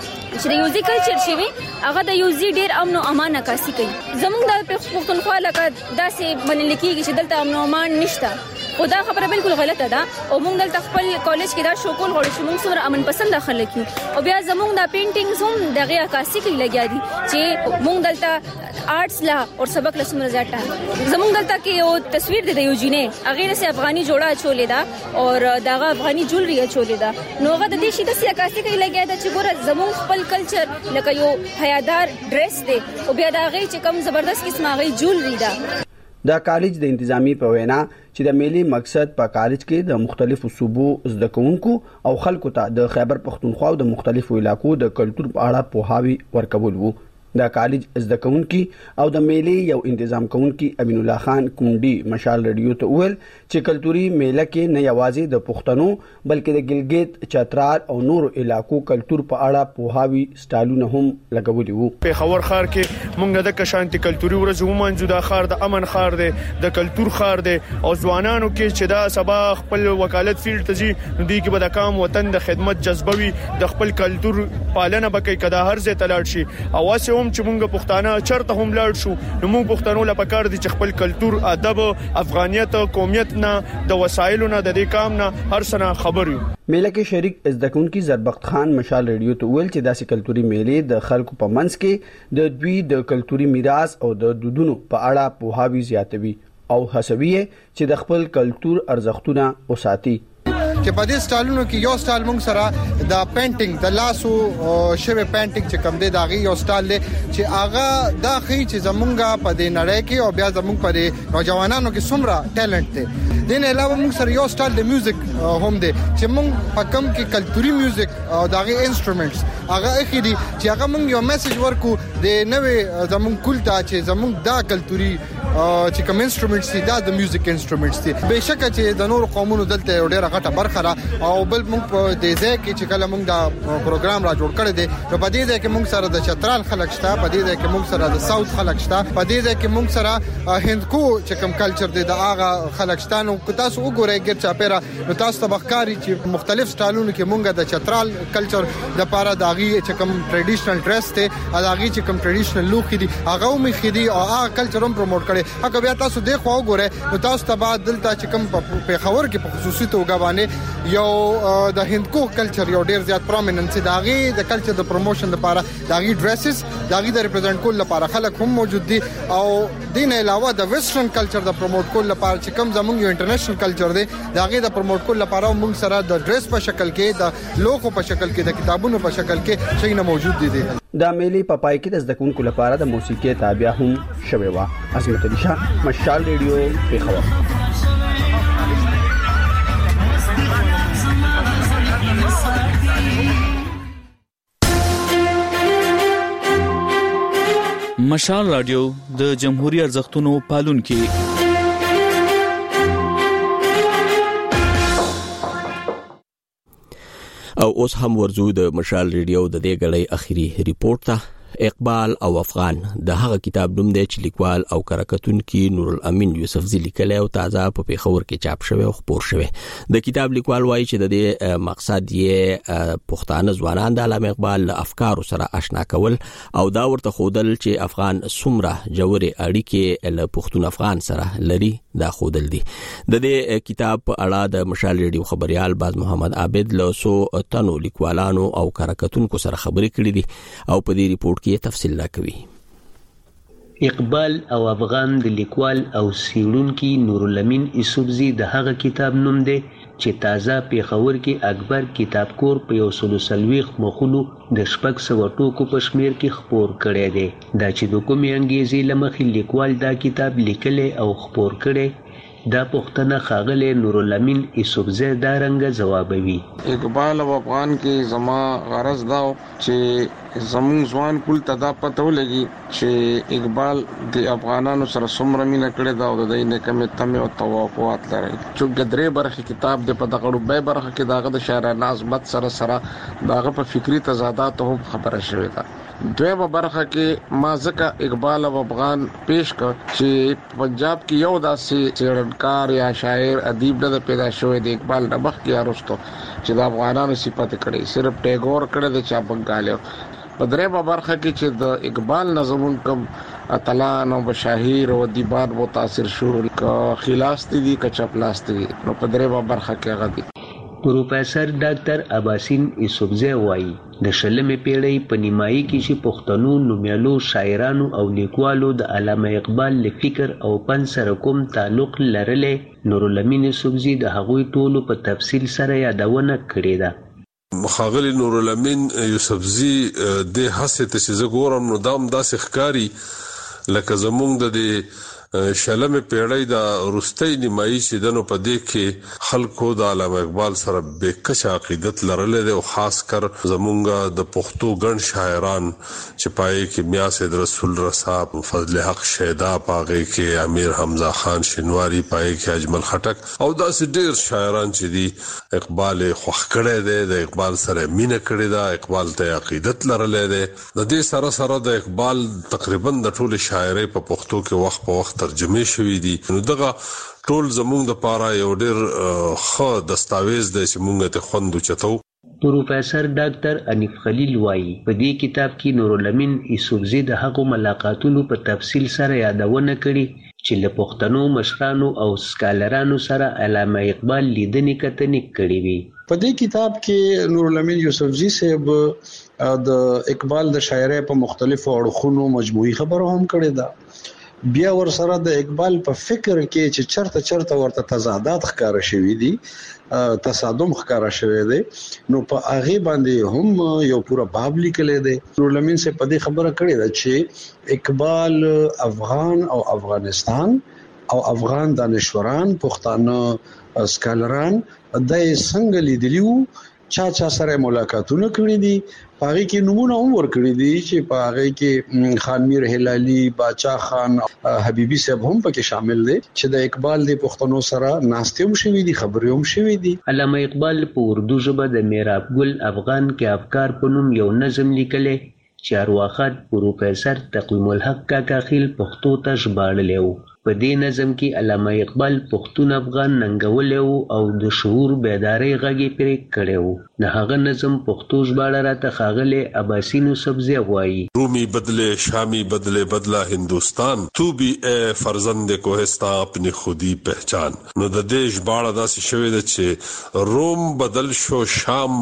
د یوزي کلچر شي هغه د یوزي ډیر امن او امان عکاسي کوي زمونږ د پښتونخوا لکه داسې منل کېږي چې دلته امن او امان نشته خدا خبره بالکل غلطه ده او موږ دلته خپل کالج کې دا شو کول غواړو چې موږ سره امن پسند خلک یو او بیا زموږ د پینټینګز هم دغه عکاسي کې لګیا دي چې موږ دلته آرټس لا او سبق له سمره زیاته زموږ دلته کې یو تصویر دی یو جینې هغه سه افغاني جوړه چولې ده او دغه افغاني جولري چولې ده نو هغه د دې شي د عکاسي کې لګیا ده چې ګوره زموږ خپل کلچر لکه یو حیادار ډریس دی او بیا دا غي چې کوم زبردست قسمه غي جولري ده د کالج د انتظامی په وینا چې د میلې مقصد په کالج کې د مختلفو صوبو زدکونکو او خلکو ته د خیبر پختونخوا او د مختلفو علاقو د کلچر په اړه پوهاوی ورکول وو د کالج زدکونکو او د میلې یو انتظام کوونکی امین الله خان کونډي مشال ریډیو ته ویل چې کلتوري میله کې نه یوازې د پښتنو بلکې د ګلګیت چترال او نور علاقو کلچر په اړه پوهاوی سټایلونه هم لګولي وو په خبر خار کې مونږ د کشانتي کلتوري ورځ ومنځو د خار د امن خار دی د کلچر خار دی او ځوانانو کې چې دا سبا خپل وکالت فیلډ ته ځي دوی کې به د کام وطن د خدمت جذبوي د خپل کلچر پالنه بکې کدا هر ځای تلاړ شي اواسه هم چې مونږ پښتانه چرته هم لاړ شو نو مونږ پښتنو لپاره کار دي چې خپل کلچر ادب افغانیت قومیت نه د وسایلو نه د دې کام نه هر سنه خبر یو میله کې شریک ازدکونکو زربخت خان مشال ریډیو ته ویل چې داسې کلتوري میلې د خلکو په منځ کې د دوی د کلتوري میراث او د دودونو په اړه پوهاوی زیاتوي او هڅوي چې د خپل کلتور ارزښتونه وساتي چې په دې سټایلونو کې یو سټایل موږ سره د پینټینګ د لاسو شوی پینټینګ چې کوم دی داغي یو سټایل دی چې هغه دا خي چې زمونږه په دې نړۍ کې او بیا زمونږ په نوجوانانو کې څومره ټیلنټ دی دین علاوه موږ سره یو سټایل د میوزیک هم دی چې موږ په کوم کې کلتوري میوزیک او داغي انسټرومنټس هغه اخیری چې هغه موږ یو میسج ورکو د نوې زمونږ کولتا چې زمونږ دا کلتوري چې کوم انسټرومنټس دي دا د میوزیک انسټرومنټس دي بهشکه چې د نور قومونو دلته ډېره غټه برخه او بل موږ په دې ځای کې چې کله موږ دا پروګرام را جوړ کړی دی نو په دې ځای کې موږ سره د چترال خلک شته په دې ځای کې موږ سره د ساوث خلک شته په دې ځای کې موږ سره هندکو چې کوم کلچر دی دا هغه خلک شته نو تاسو وګورئ ګر چاپیرا نو تاسو تبخکاری چې مختلف سټایلونو کې موږ د چترال کلچر د پاره داغي چې کوم ټریډیشنل ډریس ته داغي چې کوم ټریډیشنل لوک دي هغه مې خدي او هغه کلچر هم پروموټ کړي هغه بیا تاسو د خو وګورئ نو تاسو ته بعد دلته چې کوم په خبر کې په خصوصي توګه باندې یو د هندکو کلچر یو ډیر زیات پرومیننس داغي د کلچر د پروموشن لپاره داغي ډریسز داغي د ریپرزینټ کول لپاره خلک هم موجود دي او دین علاوه د ویسټرن کلچر د پروموټ کول لپاره چې کوم زموږ یو انټرنیشنل کلچر دی داغي د پروموټ کول لپاره موږ سره د ډریس په شکل کې د لوګو په شکل کې د کتابونو په شکل کې شي نه موجود دي د میلې په پای کې د زده کوونکو لپاره د موسیقي تابع هم شوې و. عظمت علي شاه، مشال ریډیو، پیښور. مشال رادیو د جمهوریت ارزښتونو پالونکي. او اوس هم ورزو د مشال ریډیو د دې غړې اخیری ریپورت ته. اقبال او افغان د هغه کتاب نوم دی چې لیکوال او کارکتونکي نور الامین یوسفزی لیکلی او تازه په پیښور کې چاپ شوی او خپور شوی. د کتاب لیکوال وایي چې د دې مقصد یې پښتانه ځوانان د علامه اقبال له افکارو سره آشنا کول او دا ورته ښودل چې افغان څومره ژورې اړیکې له پښتون افغان سره لري دا ښودل دي. د دې کتاب په اړه د مشال ریډیو خبريال باز محمد عابد له 100 تنو لیکوالانو او کارکتونکو سره خبرې کړې دي او په دې ریپورت کې تفصیل راکوي. اقبال او افغان د لیکوال او څېړونکي نور الامین یوسفزی د هغه کتاب نوم دی چې تازه پیښور کې اکبر کتاب کور په 140 مخونو د 600 ټوکو په شمیر کې خپور کړی دی. دا چې د کومې انګیزې له مخې لیکوال دا کتاب لیکلی او خپور کړی دا پښتنه خاغله نور الامین یوسفزی دا رنګ جوابوي. اقبال او افغان کې زما غرض دا چې زمون ځوان کول ته دا پته ولګي چې اقبال د افغانانو سره څومره مینه کړې ده او د دې نه کومه تمه او توقعات لري. چې ګدرې برخه کتاب د په دغه به برخه کې داغه د شاعرانه عظمت سره داغه په فکری تضادات هم خبره شوې ده. دویمه برخه کې ما ځکه اقبال او افغان پیش کړ چې پنجاب کې یو داسې څېړنکار یا شاعر ادیب نه پیدا شوی د اقبال نه مخکې ارستو چې د افغانانو صفات کړي صرف ټیګور کړي د چا بنگالیو. په دریمه برخه کې چې د اقبال نظمون کوم اتلان او بشاهیر او ادیبان متاثر شو کا خلاص دي کا چپلاس دي نو په دریمه برخه کې هغه دي. پروفیسر ډاکټر عباسین یوسفزی وایي د شلمې پیړۍ په نیمایي کې چې پښتنو نومیالو شاعرانو او لیکوالو د علامه اقبال له فکر او فن سره کوم تعلق لرلی نور الامین یوسفزی د هغوی ټولو په تفصیل سره یادونه کړې ده. مخاغلی نور الامین یوسفزی د حسه ته زګورم نو دام داسې ښکاری لکه زمونږ د شلمې پیړۍ د روستۍ نیمایي چې دنو په دې کې خلکو د علامه اقبال سره بکشه عقیدت لرلې ده او خاص کر زمونږ د پښتو ګڼ شاعران چې پای کې میا سید رسول رسا، فضل حق شیدا، پاغه کې امیر حمزه خان شینواری، پای کې اجمل خټک او داسې ډېر شاعران چې دي اقبال خوښ کړي دي، د اقبال سره مینه کړي ده، اقبال ته عقیدت لرلې ده. د دې سره د اقبال تقریبا د ټول شاعرۍ په پښتو کې وخت په وخت ترجمه شوې دي. نو دغه ټول زموږ د پاره یو ډېر ښه دستاویز دی چې موږ ته خوندو چتو. پروفیسر ډاکټر انیف خلیل وایي په دې کتاب کې نور الامین یوسفزی د هغو ملاقاتونو په تفصیل سره یادونه کړي چې له پښتنو مشرانو او سکالرانو سره علامه اقبال لیدنې کتنې کړې وي. په دې کتاب کې نور الامین یوسفزی صاحب د اقبال د شاعرۍ په مختلفو اړخونو مجموعي خبرو هم کړې ده. بیا ور سره د اقبال په فکر کې چې چرته ورته تضادات ښکار شوي دي، تصادم ښکار شوی دی، نو په هغه باندې هم یو پورا باب لیکل دی. نور الامین سے په دې خبره کړې ده چې اقبال افغان او افغانستان او افغان دانشوران پښتانه سکالران د څنګه لیدلیو چا سره ملاقاتونه کړې دي. پاغي کې نمونه هم ورکړي دي چې پاغي کې خان میر هلالي، باچا خان، حبيبي صاحب هم پکې شامل دي چې د اقبال د پښتنو سره ناستې هم شوي دي، خبرې هم شوي دي. علامه اقبال په اردو ژبه د میراب ګل افغان کې افکار په نوم یو نظم لیکلی چې ارواخت پروفیسر تقویم الحق کاکا خیل پښتو ته ژباړلی و. په دې نظم کې علامه اقبال پښتون افغان ننګولی و او د شعور بیدارۍ غږ یې پرې کړی و. د هغه نظم پښتو ژباړه راته ښاغلی عباسین یوسفزی وایي: رومی بدلے شامی بدلے بدلا ہندوستان، تو بھی اے فرزند کوہستان اپنی خودی پہچان. نو د دې ژباړه داسې شوې ده چې روم بدل شو، شام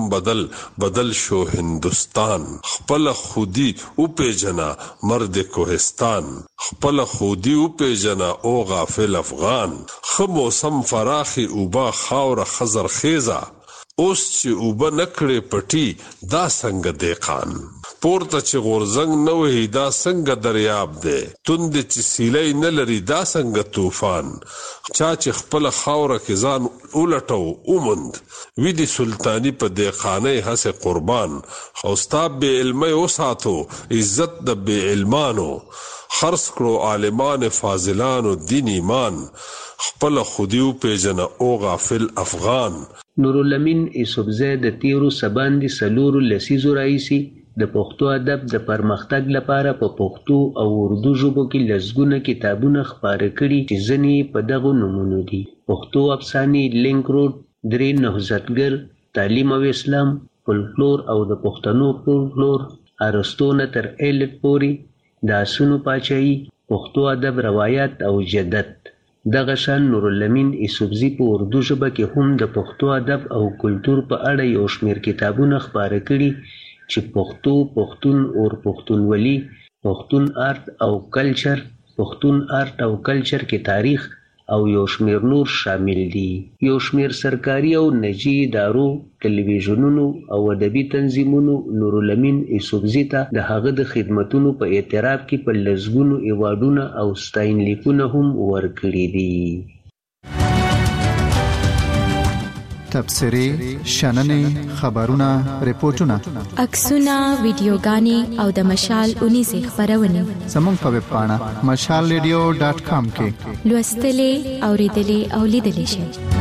بدل شو هندوستان، خپل خودی او پیجنا مرد کوهستان، خپل خودی او پیجنا او غافل افغان. خو موسم فراخي اوبا خاور خزر خیزا، اوس چې اوبه نکړې پټي دا څنګه دیقان. پورته چې غورزنګ نه وي دا څنګه دریاب دی توند چې سیلې نه لري دا څنګه طوفان چا چې خپل خاوره کې ځان ولټو اومند وی دي سلطانی په دې خانه هسه قربان خوستا به علمي وساتو عزت د به علمانو خرڅ کړو عالمان فاضلانو دین ایمان خپل خودیو پیجن او غافل افغان نورالامین یوسفزی د تیرو سباندې سلورو لسیزو رئیسی د پښتو ادب د پرمختګ لپاره په پښتو او اردو ژبو کې لږونه کتابونه خپاره کړي چې ځینې په دغه نومونو دي پښتو افسانې لینک روډ درې نهضتګر تعلیم او اسلام فولکلور او د پښتنو فولکلور ارسطو نه تر ایلیټ پورې د اسونو پاچاهي پښتو ادب روایت او جدت دغه شان نورالامین یوسفزی په اردو ژبه کې هم د پښتو ادب او کلچر په اړه یو شمېر کتابونه خپاره کړي چې پښتو پښتون اور پښتونولي پښتون آرت او کلچر پښتون آرت او کلچر کې تاریخ او یو شمېر نور شامل دي یو شمېر سرکاري او نجی ادارو ټلویزیونونو او ادبي تنظیمونو نورالامین یوسفزی ته د هغه د خدماتونو په اعتراف کې په لږونو ایوارډونه او ستاینلیکونه هم ورکړي دي تبصرې شننې خبرونه ریپورتونه عکسونه ویډیوګانې او د مشال 19 خبرونه زموږ په ویب پاڼه mashalradio.com کې لوستلې اوریدلې او لیدلې شئ